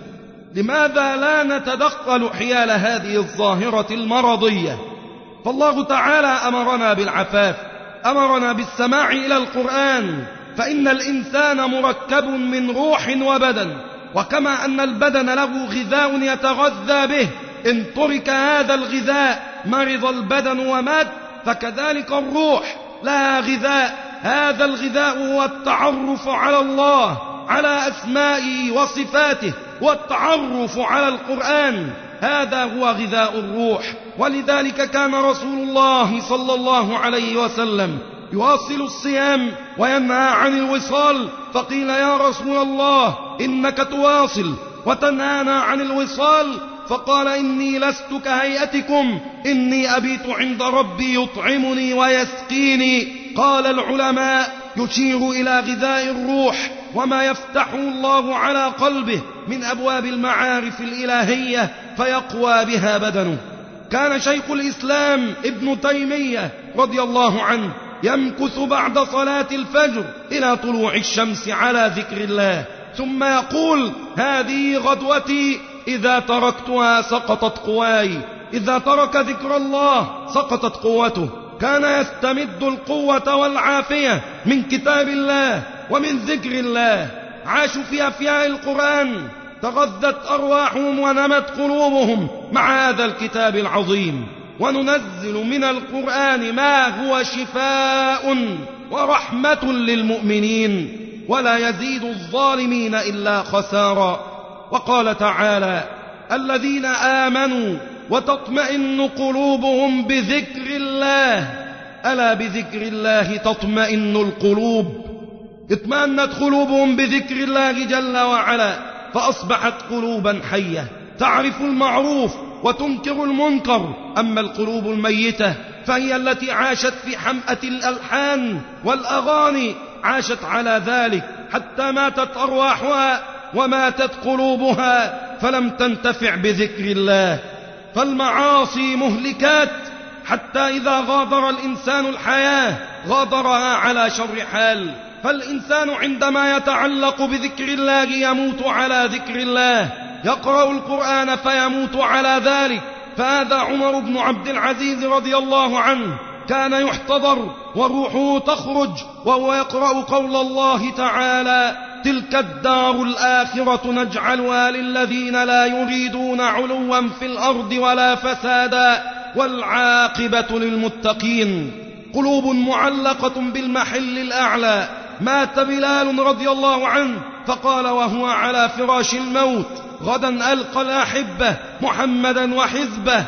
لماذا لا نتدخل حيال هذه الظاهرة المرضية؟ فالله تعالى أمرنا بالعفاف، أمرنا بالسماع إلى القرآن، فإن الإنسان مركب من روح وبدن، وكما أن البدن له غذاء يتغذى به، إن ترك هذا الغذاء مرض البدن ومات، فكذلك الروح لها غذاء، هذا الغذاء هو التعرف على الله، على أسمائه وصفاته، والتعرف على القرآن، هذا هو غذاء الروح. ولذلك كان رسول الله صلى الله عليه وسلم يواصل الصيام وينهى عن الوصال، فقيل يا رسول الله إنك تواصل وتنهانا عن الوصال، فقال إني لست كهيئتكم، إني أبيت عند ربي يطعمني ويسقيني. قال العلماء يشير إلى غذاء الروح وما يفتحه الله على قلبه من أبواب المعارف الإلهية فيقوى بها بدنه. كان شيخ الإسلام ابن تيمية رضي الله عنه يمكث بعد صلاة الفجر إلى طلوع الشمس على ذكر الله، ثم يقول هذه غدوتي، إذا تركتها سقطت قواي، إذا ترك ذكر الله سقطت قوته. كان يستمد القوة والعافية من كتاب الله ومن ذكر الله، عاشوا في أفياء القرآن، تغذت أرواحهم ونمت قلوبهم مع هذا الكتاب العظيم. وننزل من القرآن ما هو شفاء ورحمة للمؤمنين ولا يزيد الظالمين إلا خسارا. وقال تعالى الذين آمنوا وتطمئن قلوبهم بذكر الله، ألا بذكر الله تطمئن القلوب. اطمأنت قلوبهم بذكر الله جل وعلا، فأصبحت قلوبا حية تعرف المعروف وتنكر المنكر. أما القلوب الميتة فهي التي عاشت في حمأة الألحان والأغاني، عاشت على ذلك حتى ماتت أرواحها وماتت قلوبها فلم تنتفع بذكر الله. فالمعاصي مهلكات، حتى إذا غادر الإنسان الحياة غادرها على شر حال. فالإنسان عندما يتعلق بذكر الله يموت على ذكر الله، يقرأ القرآن فيموت على ذلك. فهذا عمر بن عبد العزيز رضي الله عنه كان يحتضر وروحه تخرج وهو يقرأ قول الله تعالى تلك الدار الآخرة نجعلها للذين لا يريدون علوا في الأرض ولا فسادا والعاقبة للمتقين. قلوب معلقة بالمحل الأعلى. مات بلال رضي الله عنه فقال وهو على فراش الموت غدا ألقى الأحبة محمدا وحزبه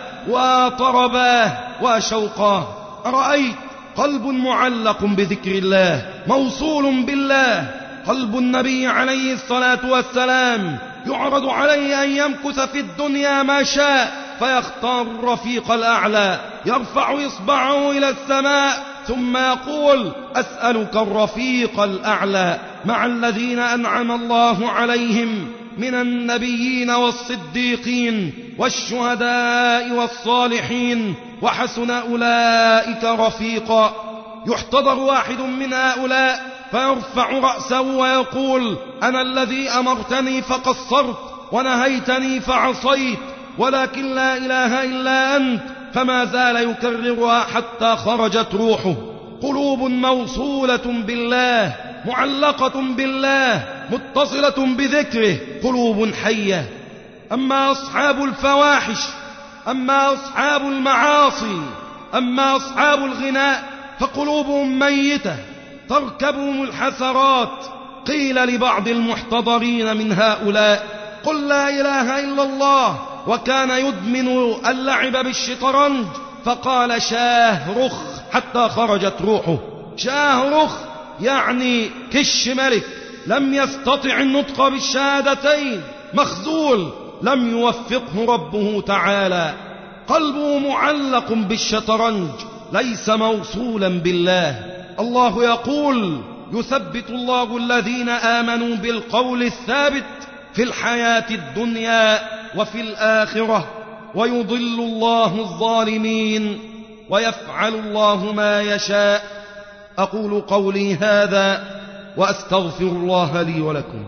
وطرباه وشوقاه. أرأيت قلب معلق بذكر الله موصول بالله. قلب النبي عليه الصلاة والسلام يعرض عليه أن يمكث في الدنيا ما شاء فيختار الرفيق الأعلى، يرفع إصبعه إلى السماء ثم يقول أسألك الرفيق الأعلى مع الذين أنعم الله عليهم من النبيين والصديقين والشهداء والصالحين وحسن أولئك رفيقا. يحتضر واحد من هؤلاء فيرفع رأسه ويقول أنا الذي أمرتني فقصرت ونهيتني فعصيت، ولكن لا إله إلا أنت، فما زال يكررها حتى خرجت روحه. قلوب موصولة بالله، معلقة بالله، متصلة بذكره، قلوب حية. أما أصحاب الفواحش، أما أصحاب المعاصي، أما أصحاب الغناء فقلوبهم ميتة تركبهم الحسرات. قيل لبعض المحتضرين من هؤلاء قل لا إله إلا الله، وكان يدمن اللعب بالشطرنج، فقال شاهرخ حتى خرجت روحه. شاهرخ يعني كش ملك، لم يستطع النطق بالشهادتين، مخذول، لم يوفقه ربه تعالى. قلبه معلق بالشطرنج، ليس موصولا بالله. الله يقول يثبت الله الذين آمنوا بالقول الثابت في الحياة الدنيا وفي الآخرة، ويضل الله الظالمين ويفعل الله ما يشاء. أقول قولي هذا وأستغفر الله لي ولكم.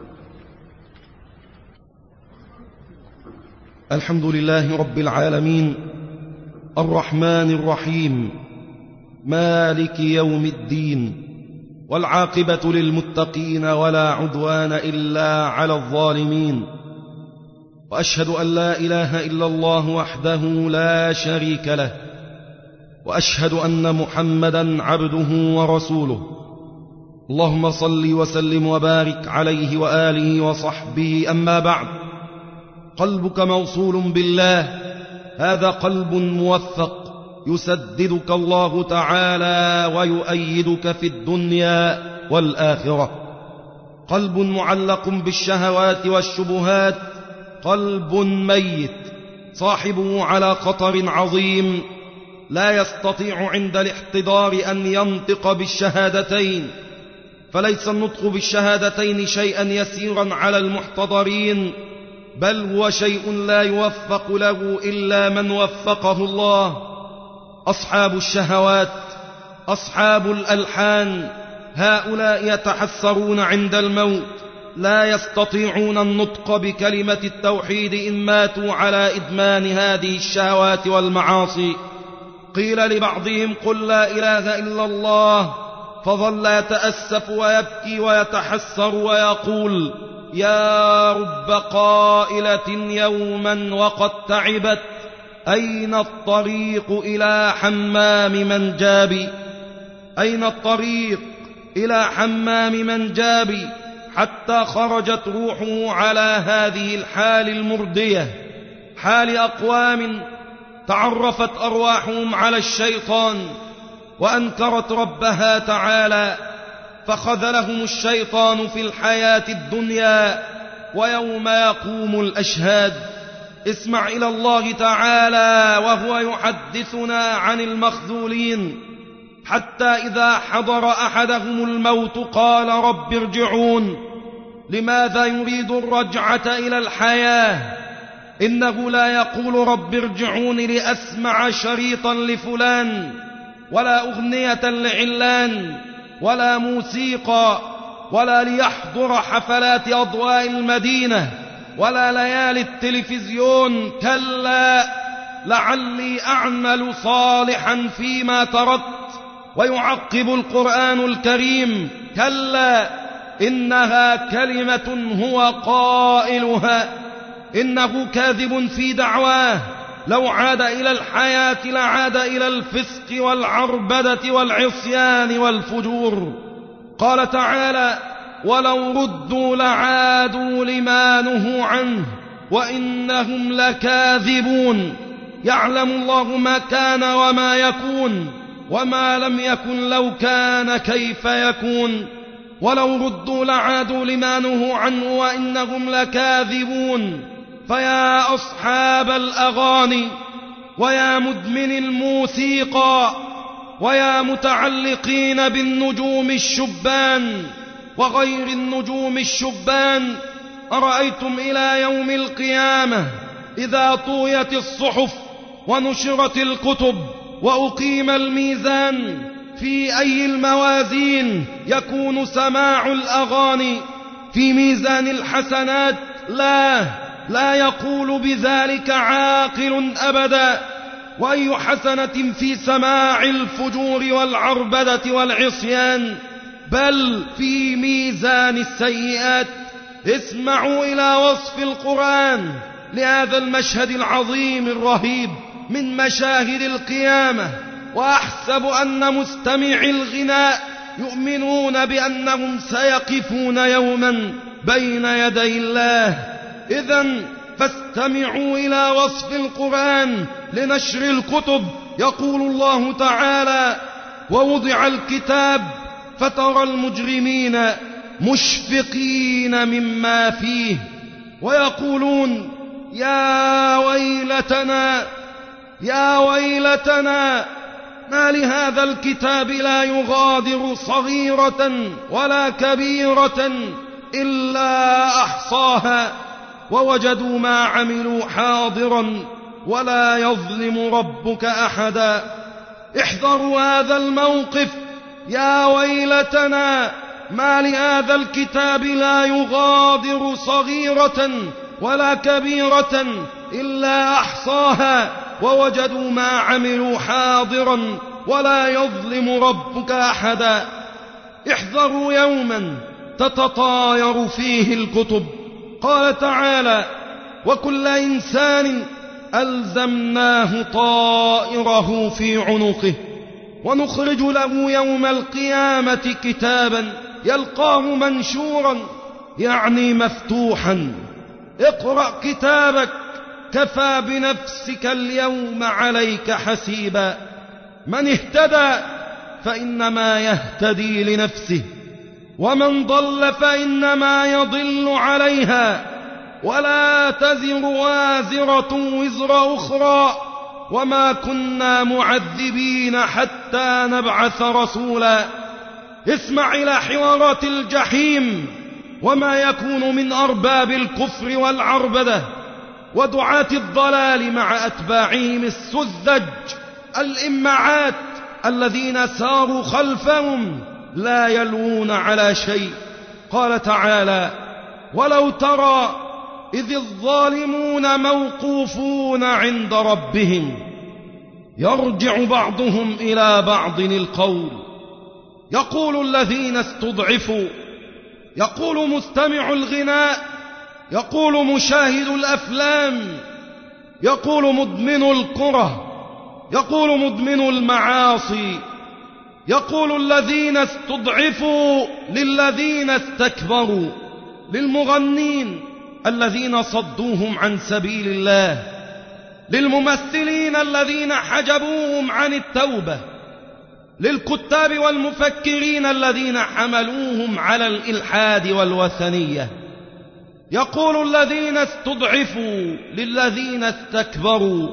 الحمد لله رب العالمين، الرحمن الرحيم، مالك يوم الدين، والعاقبة للمتقين ولا عدوان إلا على الظالمين. وأشهد أن لا إله إلا الله وحده لا شريك له، وأشهد أن محمدا عبده ورسوله. اللهم صل وسلم وبارك عليه وآله وصحبه. أما بعد، قلبك موصول بالله، هذا قلب موفق يسددك الله تعالى ويؤيدك في الدنيا والآخرة. قلب معلق بالشهوات والشبهات قلب ميت، صاحبه على خطر عظيم، لا يستطيع عند الاحتضار أن ينطق بالشهادتين، فليس النطق بالشهادتين شيئا يسيرا على المحتضرين، بل هو شيء لا يوفق له إلا من وفقه الله. أصحاب الشهوات، أصحاب الألحان، هؤلاء يتحسرون عند الموت، لا يستطيعون النطق بكلمة التوحيد إن ماتوا على إدمان هذه الشهوات والمعاصي. قيل لبعضهم قل لا إله إلا الله، فظل يتأسف ويبكي ويتحسر ويقول يا رب قائلة يوما وقد تعبت، أين الطريق إلى حمام من جابي؟ أين الطريق إلى حمام من جابي؟ حتى خرجت روحه على هذه الحال المردية، حال أقوام تعرفت أرواحهم على الشيطان وأنكرت ربها تعالى، فخذلهم الشيطان في الحياة الدنيا ويوم يقوم الأشهاد. اسمع إلى الله تعالى وهو يحدثنا عن المخذولين، حتى إذا حضر أحدهم الموت قال رب ارجعون. لماذا يريد الرجعة إلى الحياة؟ إنه لا يقول رب ارجعون لأسمع شريطا لفلان، ولا أغنية لعلان، ولا موسيقى، ولا ليحضر حفلات أضواء المدينة، ولا ليالي التلفزيون. كلا، لعلي أعمل صالحا فيما تركت. ويعقب القرآن الكريم كلا إنها كلمة هو قائلها، إنه كاذب في دعواه، لو عاد إلى الحياة لعاد إلى الفسق والعربدة والعصيان والفجور. قال تعالى ولو ردوا لعادوا لما نهوا عنه وإنهم لكاذبون. يعلم الله ما كان وما يكون، وما لم يكن لو كان كيف يكون. ولو ردوا لعادوا لما نهوا عنه وإنهم لكاذبون. فيا أصحاب الأغاني، ويا مدمن الموسيقى، ويا متعلقين بالنجوم الشبان وغير النجوم الشبان، أرأيتم إلى يوم القيامة إذا طويت الصحف ونشرت الكتب وأقيم الميزان، في أي الموازين يكون سماع الأغاني؟ في ميزان الحسنات؟ لا، لا يقول بذلك عاقل أبدا. وأي حسنة في سماع الفجور والعربدة والعصيان؟ بل في ميزان السيئات. اسمعوا إلى وصف القرآن لهذا المشهد العظيم الرهيب من مشاهد القيامة، وأحسب أن مستمعي الغناء يؤمنون بأنهم سيقفون يوما بين يدي الله. إذن فاستمعوا إلى وصف القرآن لنشر الكتب. يقول الله تعالى: ووضع الكتاب فترى المجرمين مشفقين مما فيه ويقولون يا ويلتنا يا ويلتنا ما لهذا الكتاب لا يغادر صغيرة ولا كبيرة إلا أحصاها ووجدوا ما عملوا حاضرا ولا يظلم ربك أحدا. احذروا هذا الموقف. يا ويلتنا ما لهذا الكتاب لا يغادر صغيرة ولا كبيرة إلا أحصاها ووجدوا ما عملوا حاضرا ولا يظلم ربك أحدا. احذروا يوما تتطاير فيه الكتب. قال تعالى: وكل إنسان ألزمناه طائره في عنقه ونخرج له يوم القيامة كتابا يلقاه منشورا، يعني مفتوحا. اقرأ كتابك كفى بنفسك اليوم عليك حسيبا. من اهتدى فإنما يهتدي لنفسه، ومن ضل فإنما يضل عليها، ولا تزر وازرة وزر أخرى، وما كنا معذبين حتى نبعث رسولا. اسمع إلى حوارات الجحيم وما يكون من أرباب الكفر والعربدة ودعاة الضلال مع أتباعهم السذج الإمعات الذين ساروا خلفهم لا يلوون على شيء. قال تعالى: ولو ترى إذ الظالمون موقوفون عند ربهم يرجع بعضهم إلى بعض القول، يقول الذين استضعفوا، يقول مستمع الغناء، يقول مشاهد الأفلام، يقول مدمن الكرة، يقول مدمن المعاصي، يقول الذين استضعفوا للذين استكبروا، للمغنين الذين صدوهم عن سبيل الله، للممثلين الذين حجبوهم عن التوبة، للكتاب والمفكرين الذين حملوهم على الإلحاد والوثنية. يقول الذين استضعفوا للذين استكبروا: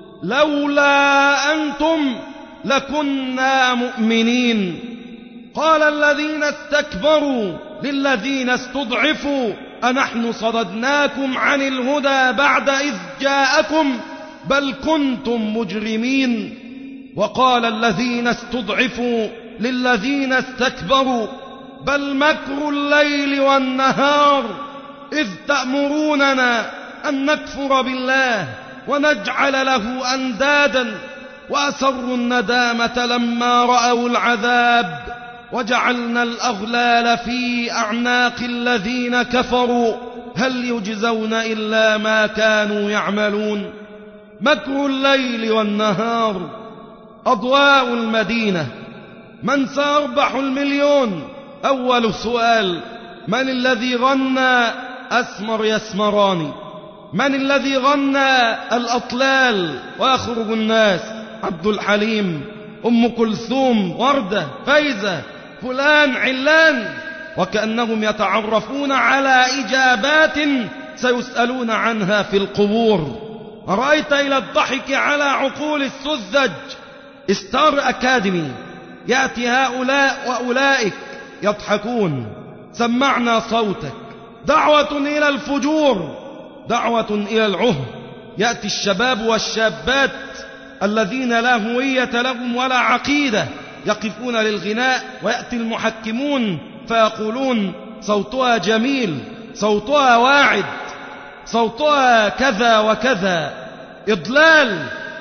لولا أنتم لكنا مؤمنين. قال الذين استكبروا للذين استضعفوا: أنحن صددناكم عن الهدى بعد إذ جاءكم بل كنتم مجرمين. وقال الذين استضعفوا للذين استكبروا: بل مكر الليل والنهار إذ تأمروننا أن نكفر بالله ونجعل له أندادا وأسروا الندامة لما رأوا العذاب وجعلنا الأغلال في أعناق الذين كفروا هل يجزون إلا ما كانوا يعملون. مكر الليل والنهار، أضواء المدينة، من سيربح المليون؟ أول سؤال: من الذي غنى أسمر يسمراني؟ من الذي غنى الأطلال ويخرج الناس؟ عبد الحليم، أم كلثوم، وردة، فايزة، فلان، علان، وكأنهم يتعرفون على إجابات سيسألون عنها في القبور. رأيت إلى الضحك على عقول السذج ستار أكاديمي، يأتي هؤلاء وأولئك يضحكون. سمعنا صوتك، دعوة إلى الفجور، دعوة إلى العهد. يأتي الشباب والشابات الذين لا هوية لهم ولا عقيدة يقفون للغناء، ويأتي المحكمون فيقولون صوتها جميل، صوتها واعد، صوتها كذا وكذا. إضلال،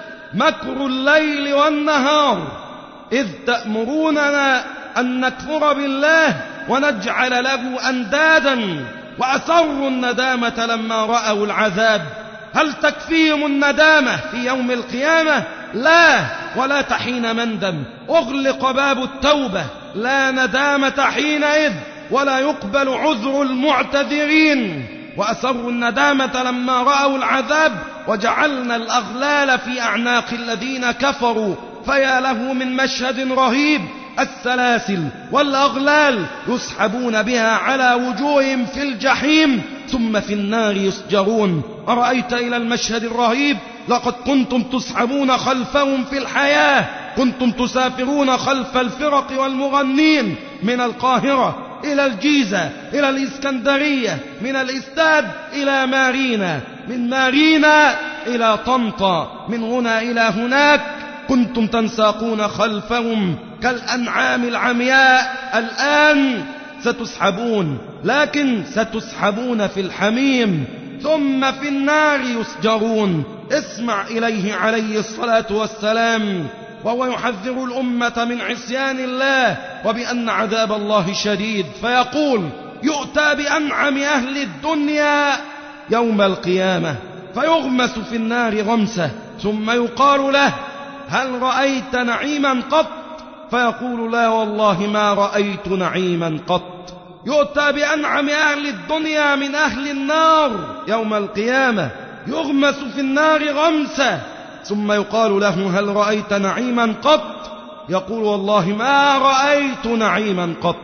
مكر الليل والنهار، إذ تأمروننا أن نكفر بالله ونجعل له أندادا، وأسروا الندامة لما رأوا العذاب. هل تكفيهم الندامة في يوم القيامة؟ لا، ولا تحين مندم. أغلق باب التوبة، لا ندامة حينئذ، ولا يقبل عذر المعتذرين. وأسروا الندامة لما رأوا العذاب، وجعلنا الأغلال في أعناق الذين كفروا. فيا له من مشهد رهيب، السلاسل والأغلال يسحبون بها على وجوههم في الجحيم، ثم في النار يسجرون. أرأيت إلى المشهد الرهيب؟ لقد كنتم تسحبون خلفهم في الحياة، كنتم تسافرون خلف الفرق والمغنين من القاهرة إلى الجيزة، إلى الإسكندرية، من الاستاد إلى مارينا، من مارينا إلى طنطا، من هنا إلى هناك. كنتم تنساقون خلفهم كالأنعام العمياء. الآن ستسحبون، لكن ستسحبون في الحميم، ثم في النار يسجرون. اسمع إليه عليه الصلاة والسلام وهو يحذر الأمة من عصيان الله وبأن عذاب الله شديد، فيقول: يؤتى بأنعم أهل الدنيا يوم القيامة فيغمس في النار غمسة، ثم يقال له: هل رأيت نعيما قط؟ فيقول: لا والله ما رأيت نعيما قط. يؤتى بأنعم أهل الدنيا من أهل النار يوم القيامة يغمس في النار غمسة، ثم يقال له: هل رأيت نعيما قط؟ يقول: والله ما رأيت نعيما قط.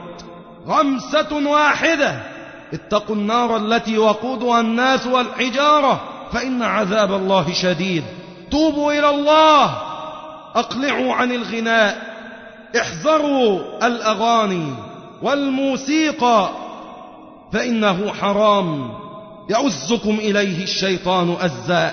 غمسة واحدة. اتقوا النار التي وقودها الناس والحجارة، فإن عذاب الله شديد. توبوا إلى الله، أقلعوا عن الغناء، احذروا الأغاني والموسيقى، فإنه حرام يعزكم إليه الشيطان أزا.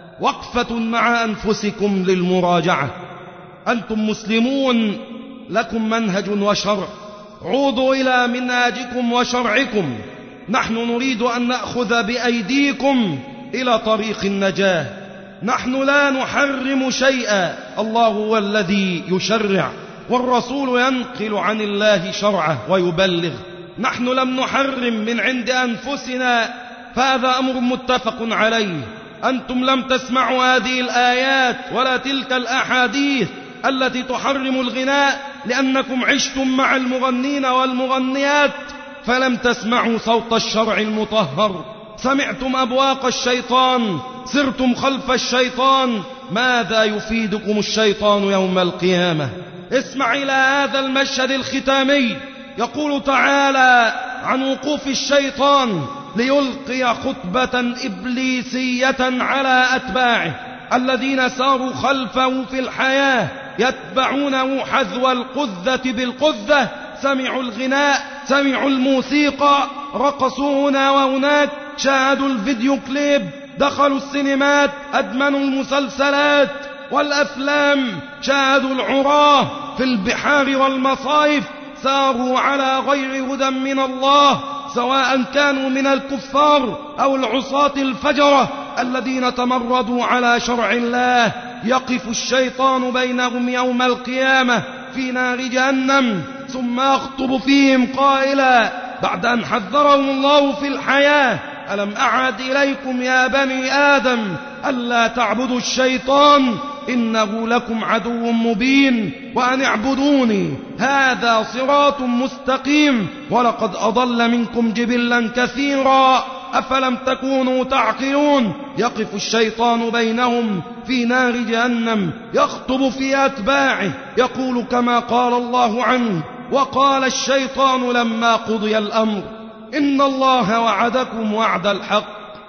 وقفة مع أنفسكم للمراجعة. أنتم مسلمون، لكم منهج وشرع، عودوا إلى منهاجكم وشرعكم. نحن نريد أن نأخذ بأيديكم إلى طريق النجاة. نحن لا نحرم شيئا، الله هو الذي يشرع، والرسول ينقل عن الله شرعه ويبلغ. نحن لم نحرم من عند أنفسنا، فهذا أمر متفق عليه. أنتم لم تسمعوا هذه الآيات ولا تلك الأحاديث التي تحرم الغناء، لأنكم عشتم مع المغنين والمغنيات فلم تسمعوا صوت الشرع المطهر. سمعتم أبواق الشيطان، سرتم خلف الشيطان. ماذا يفيدكم الشيطان يوم القيامة؟ اسمع إلى هذا المشهد الختامي. يقول تعالى عن وقوف الشيطان ليلقي خطبة إبليسية على أتباعه الذين ساروا خلفه في الحياة، يتبعونه حذو القذة بالقذة. سمعوا الغناء، سمعوا الموسيقى، رقصوا هنا وهناك، شاهدوا الفيديو كليب، دخلوا السينمات، أدمنوا المسلسلات والأفلام، شاهدوا العراه في البحار والمصايف، ساروا على غير هدى من الله، سواء كانوا من الكفار أو العصاة الفجرة الذين تمردوا على شرع الله. يقف الشيطان بينهم يوم القيامة في نار جهنم، ثم يخطب فيهم قائلا بعد أن حذرهم الله في الحياة: ألم أعهد إليكم يا بني آدم ألا تعبدوا الشيطان إنه لكم عدو مبين، وأن اعبدوني هذا صراط مستقيم، ولقد أضل منكم جبلا كثيرا أفلم تكونوا تعقلون. يقف الشيطان بينهم في نار جهنم يخطب في أتباعه، يقول كما قال الله عنه: وقال الشيطان لما قضي الأمر إن الله وعدكم وعد الحق.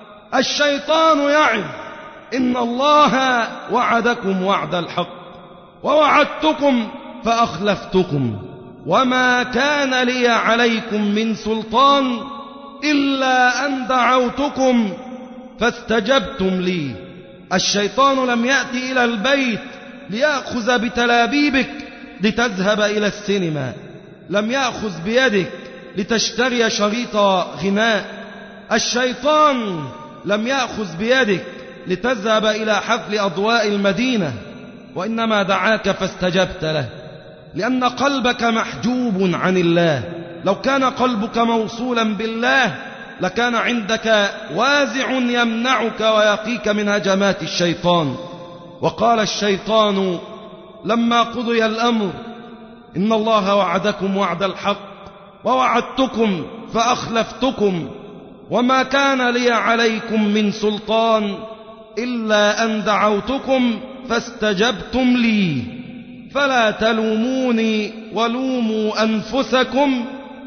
الشيطان يعد إن الله وعدكم وعد الحق، ووعدتكم فأخلفتكم وما كان لي عليكم من سلطان إلا أن دعوتكم فاستجبتم لي. الشيطان لم يأتي إلى البيت ليأخذ بتلابيبك لتذهب إلى السينما، لم يأخذ بيدك لتشتري شريط غناء. الشيطان لم يأخذ بيدك لتذهب إلى حفل أضواء المدينة، وإنما دعاك فاستجبت له، لأن قلبك محجوب عن الله. لو كان قلبك موصولا بالله لكان عندك وازع يمنعك ويقيك من هجمات الشيطان. وقال الشيطان لما قضي الأمر إن الله وعدكم وعد الحق ووعدتكم فأخلفتكم وما كان لي عليكم من سلطان إلا أن دعوتكم فاستجبتم لي فلا تلوموني ولوموا أنفسكم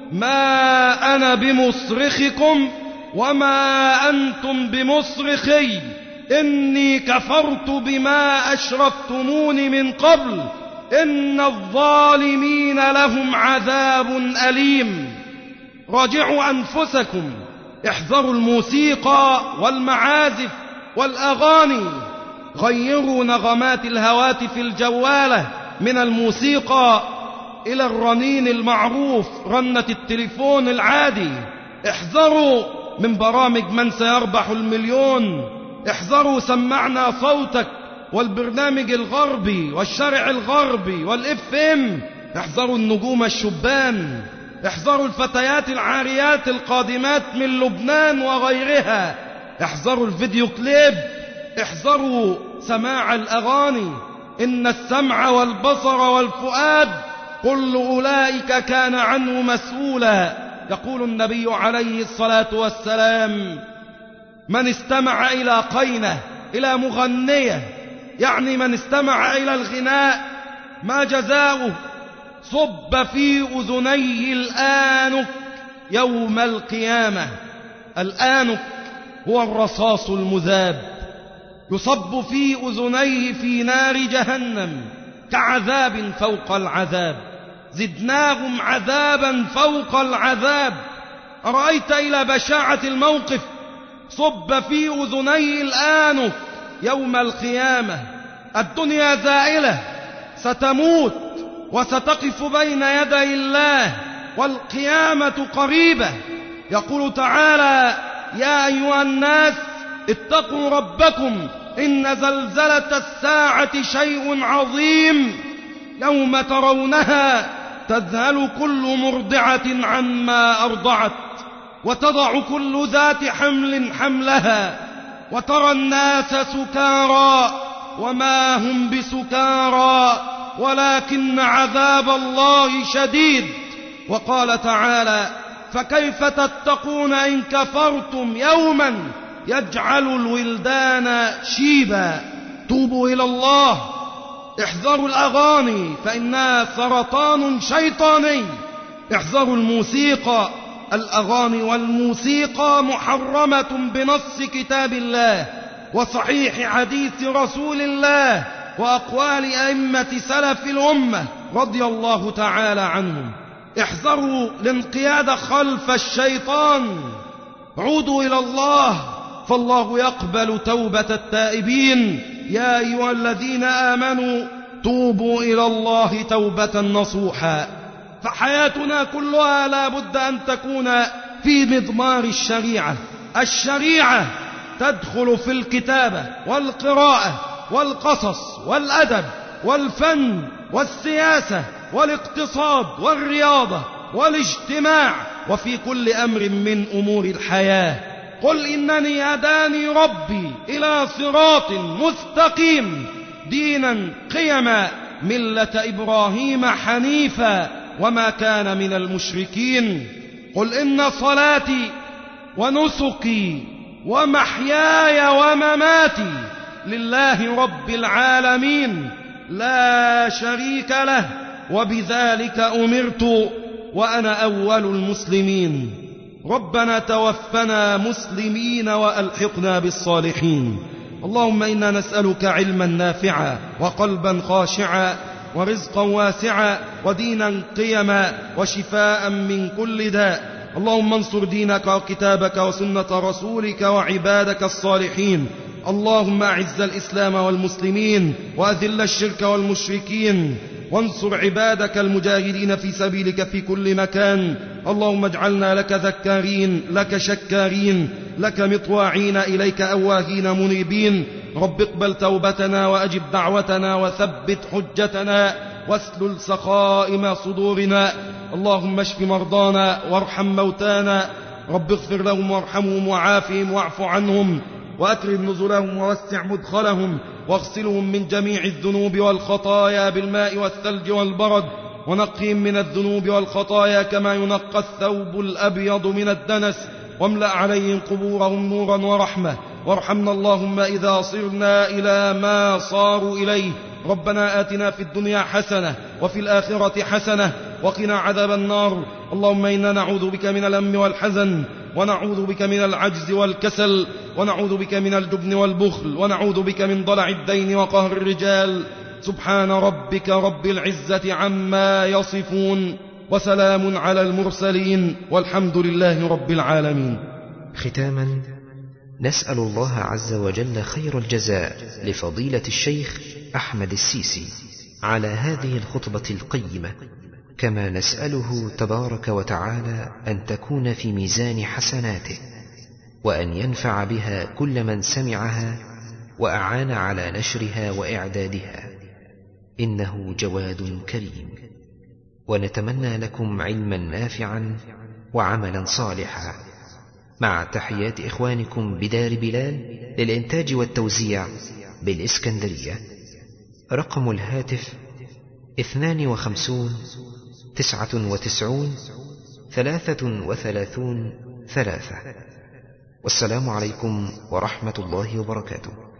ما أنا بمصرخكم وما أنتم بمصرخي إني كفرت بما أشرفتموني من قبل إن الظالمين لهم عذاب أليم. راجعوا أنفسكم، احذروا الموسيقى والمعازف والأغاني، غيروا نغمات الهواتف الجوالة من الموسيقى إلى الرنين المعروف، رنة التليفون العادي. احذروا من برامج من سيربح المليون، احذروا سمعنا صوتك والبرنامج الغربي والشارع الغربي والاف ام، احذروا النجوم الشبان، احذروا الفتيات العاريات القادمات من لبنان وغيرها، احذروا الفيديو كليب، احذروا سماع الأغاني. إن السمع والبصر والفؤاد كل أولئك كان عنه مسؤولا. يقول النبي عليه الصلاة والسلام من استمع إلى قينة، إلى مغنية، يعني من استمع إلى الغناء ما جزاؤه؟ صب في أذنيه الآنك يوم القيامة. الآنك هو الرصاص المذاب، يصب في أذنيه في نار جهنم كعذاب فوق العذاب، زدناهم عذابا فوق العذاب. أرأيت إلى بشاعة الموقف؟ صب في أذنيه الآنك يوم القيامة. الدنيا زائلة، ستموت وستقف بين يدي الله، والقيامة قريبة. يقول تعالى يا أيها الناس اتقوا ربكم إن زلزلة الساعة شيء عظيم يوم ترونها تذهل كل مرضعة عما أرضعت وتضع كل ذات حمل حملها وترى الناس سكارى وما هم بسكارى ولكن عذاب الله شديد. وقال تعالى فكيف تتقون إن كفرتم يوما يجعل الولدان شيبا. توبوا إلى الله، احذروا الأغاني فإنها سرطان شيطاني، احذروا الموسيقى. الأغاني والموسيقى محرمة بنص كتاب الله وصحيح حديث رسول الله وأقوال أئمة سلف الأمة رضي الله تعالى عنهم. احذروا الانقياد خلف الشيطان، عودوا إلى الله فالله يقبل توبة التائبين. يا أيها الذين آمنوا توبوا إلى الله توبة نصوحا. فحياتنا كلها لا بد أن تكون في مضمار الشريعة. الشريعة تدخل في الكتابة والقراءة والقصص والأدب والفن والسياسة والاقتصاد والرياضة والاجتماع وفي كل أمر من أمور الحياة. قل إنني هداني ربي إلى صراط مستقيم دينا قيما ملة إبراهيم حنيفا وما كان من المشركين. قل إن صلاتي ونسكي ومحياي ومماتي لله رب العالمين لا شريك له وبذلك أمرت وأنا أول المسلمين. ربنا توفنا مسلمين وألحقنا بالصالحين. اللهم إنا نسألك علما نافعا وقلبا خاشعا ورزقا واسعا ودينا قيما وشفاء من كل داء. اللهم انصر دينك وكتابك وسنة رسولك وعبادك الصالحين. اللهم أعز الإسلام والمسلمين وأذل الشرك والمشركين وانصر عبادك المجاهدين في سبيلك في كل مكان. اللهم اجعلنا لك ذكارين لك شكارين لك مطواعين إليك أواهين منيبين. رب اقبل توبتنا وأجب دعوتنا وثبت حجتنا واسلل سخائم صدورنا. اللهم اشف مرضانا وارحم موتانا. رب اغفر لهم وارحمهم وعافهم واعف عنهم وأكرم نزلهم ووسع مدخلهم واغسلهم من جميع الذنوب والخطايا بالماء والثلج والبرد ونقهم من الذنوب والخطايا كما ينقى الثوب الأبيض من الدنس واملأ عليهم قبورهم نورا ورحمة. وارحمنا اللهم إذا صرنا إلى ما صاروا إليه. ربنا آتنا في الدنيا حسنة وفي الآخرة حسنة وقنا عذاب النار. اللهم إنا نعوذ بك من الهم والحزن ونعوذ بك من العجز والكسل ونعوذ بك من الجبن والبخل ونعوذ بك من ضلع الدين وقهر الرجال. سبحان ربك رب العزة عما يصفون وسلام على المرسلين والحمد لله رب العالمين. ختاما نسأل الله عز وجل خير الجزاء لفضيلة الشيخ أحمد السيسي على هذه الخطبة القيمة، كما نسأله تبارك وتعالى أن تكون في ميزان حسناته وأن ينفع بها كل من سمعها وأعان على نشرها وإعدادها، إنه جواد كريم. ونتمنى لكم علما نافعا وعملا صالحا، مع تحيات إخوانكم بدار بلال للإنتاج والتوزيع بالإسكندرية. رقم الهاتف اثنان وخمسون تسعة وتسعون ثلاثة وثلاثون ثلاثة. والسلام عليكم ورحمة الله وبركاته.